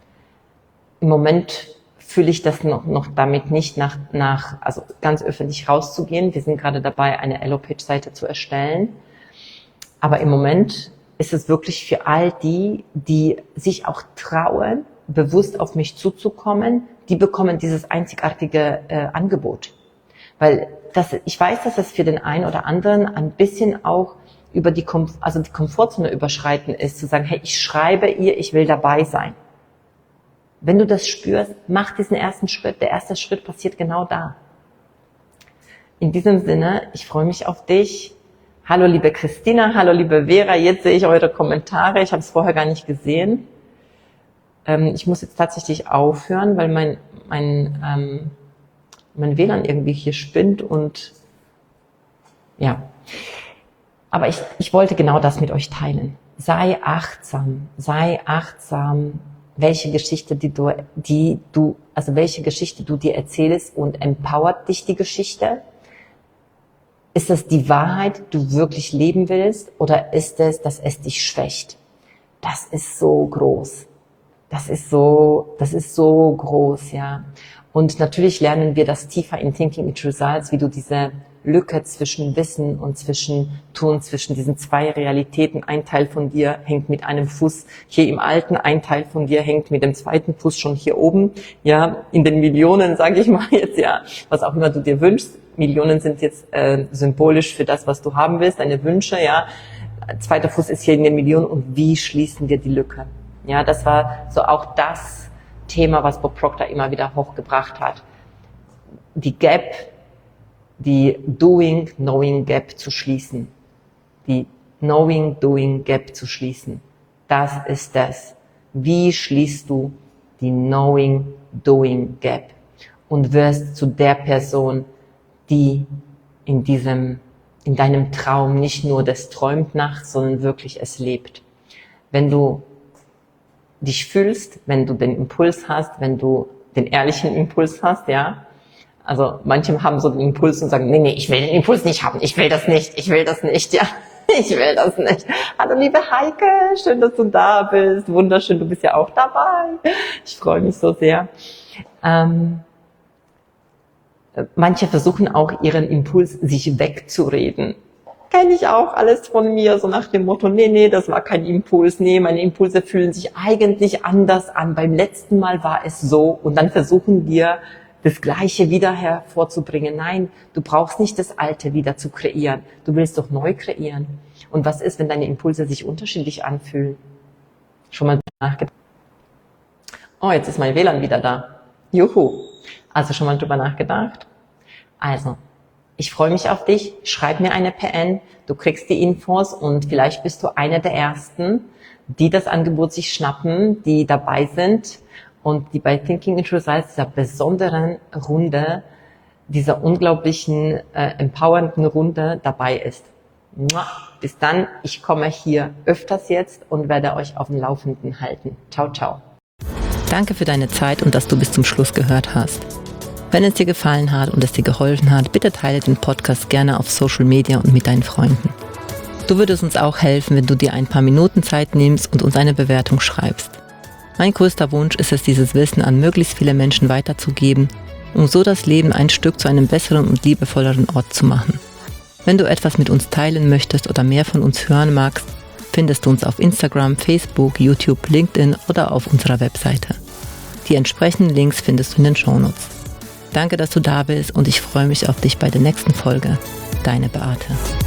A: Im Moment fühle ich das noch damit nicht also ganz öffentlich rauszugehen. Wir sind gerade dabei, eine Elo-Page-Seite zu erstellen. Aber im Moment ist es wirklich für all die sich auch trauen, bewusst auf mich zuzukommen, die bekommen dieses einzigartige Angebot. Weil ich weiß, dass es für den einen oder anderen ein bisschen auch über die Komfortzone überschreiten ist, zu sagen, hey, ich schreibe ihr, ich will dabei sein. Wenn du das spürst, mach diesen ersten Schritt. Der erste Schritt passiert genau da. In diesem Sinne, ich freue mich auf dich. Hallo liebe Christina, hallo liebe Vera, jetzt sehe ich eure Kommentare. Ich habe es vorher gar nicht gesehen. Ich muss jetzt tatsächlich aufhören, weil mein WLAN irgendwie hier spinnt und ja. Aber ich wollte genau das mit euch teilen. Sei achtsam, welche Geschichte welche Geschichte du dir erzählst, und empowert dich die Geschichte? Ist das die Wahrheit, du wirklich leben willst, oder ist es, dass es dich schwächt? Das ist so groß. Das ist so groß, ja. Und natürlich lernen wir das tiefer in Thinking It Results, wie du diese Lücke zwischen Wissen und zwischen Tun, zwischen diesen zwei Realitäten. Ein Teil von dir hängt mit einem Fuß hier im Alten, ein Teil von dir hängt mit dem zweiten Fuß schon hier oben, ja, in den Millionen, sage ich mal jetzt, ja, was auch immer du dir wünschst. Millionen sind jetzt symbolisch für das, was du haben willst, deine Wünsche, ja. Zweiter Fuß ist hier in den Millionen, und wie schließen wir die Lücke? Ja, das war so auch das Thema, was Bob Proctor immer wieder hochgebracht hat. Die Gap, die Doing-Knowing Gap zu schließen. Die Knowing-Doing Gap zu schließen. Das ist das. Wie schließt du die Knowing-Doing Gap? Und wirst zu der Person, die in deinem Traum nicht nur das träumt nachts, sondern wirklich es lebt. Wenn du dich fühlst, wenn du den Impuls hast, wenn du den ehrlichen Impuls hast, ja. Also manche haben so den Impuls und sagen, nee, ich will den Impuls nicht haben, ich will das nicht, ja. Ich will das nicht. Hallo liebe Heike, schön, dass du da bist. Wunderschön, du bist ja auch dabei. Ich freue mich so sehr. Manche versuchen auch ihren Impuls sich wegzureden. Kenne ich auch alles von mir, so nach dem Motto, nee, das war kein Impuls, nee, meine Impulse fühlen sich eigentlich anders an, beim letzten Mal war es so, und dann versuchen wir, das Gleiche wieder hervorzubringen. Nein, du brauchst nicht das Alte wieder zu kreieren, du willst doch neu kreieren. Und was ist, wenn deine Impulse sich unterschiedlich anfühlen? Schon mal nachgedacht? Oh, jetzt ist mein WLAN wieder da. Juhu. Also schon mal drüber nachgedacht? Also, ich freue mich auf dich. Schreib mir eine PN. Du kriegst die Infos, und vielleicht bist du einer der Ersten, die das Angebot sich schnappen, die dabei sind und die bei Thinking It Results, dieser besonderen Runde, dieser unglaublichen, empowernden Runde dabei ist. Bis dann. Ich komme hier öfters jetzt und werde euch auf dem Laufenden halten. Ciao, ciao. Danke für deine Zeit und dass du bis zum Schluss gehört hast. Wenn es dir gefallen hat und es dir geholfen hat, bitte teile den Podcast gerne auf Social Media und mit deinen Freunden. Du würdest uns auch helfen, wenn du dir ein paar Minuten Zeit nimmst und uns eine Bewertung schreibst. Mein größter Wunsch ist es, dieses Wissen an möglichst viele Menschen weiterzugeben, um so das Leben ein Stück zu einem besseren und liebevolleren Ort zu machen. Wenn du etwas mit uns teilen möchtest oder mehr von uns hören magst, findest du uns auf Instagram, Facebook, YouTube, LinkedIn oder auf unserer Webseite. Die entsprechenden Links findest du in den Shownotes. Danke, dass du da bist, und ich freue mich auf dich bei der nächsten Folge. Deine Beate.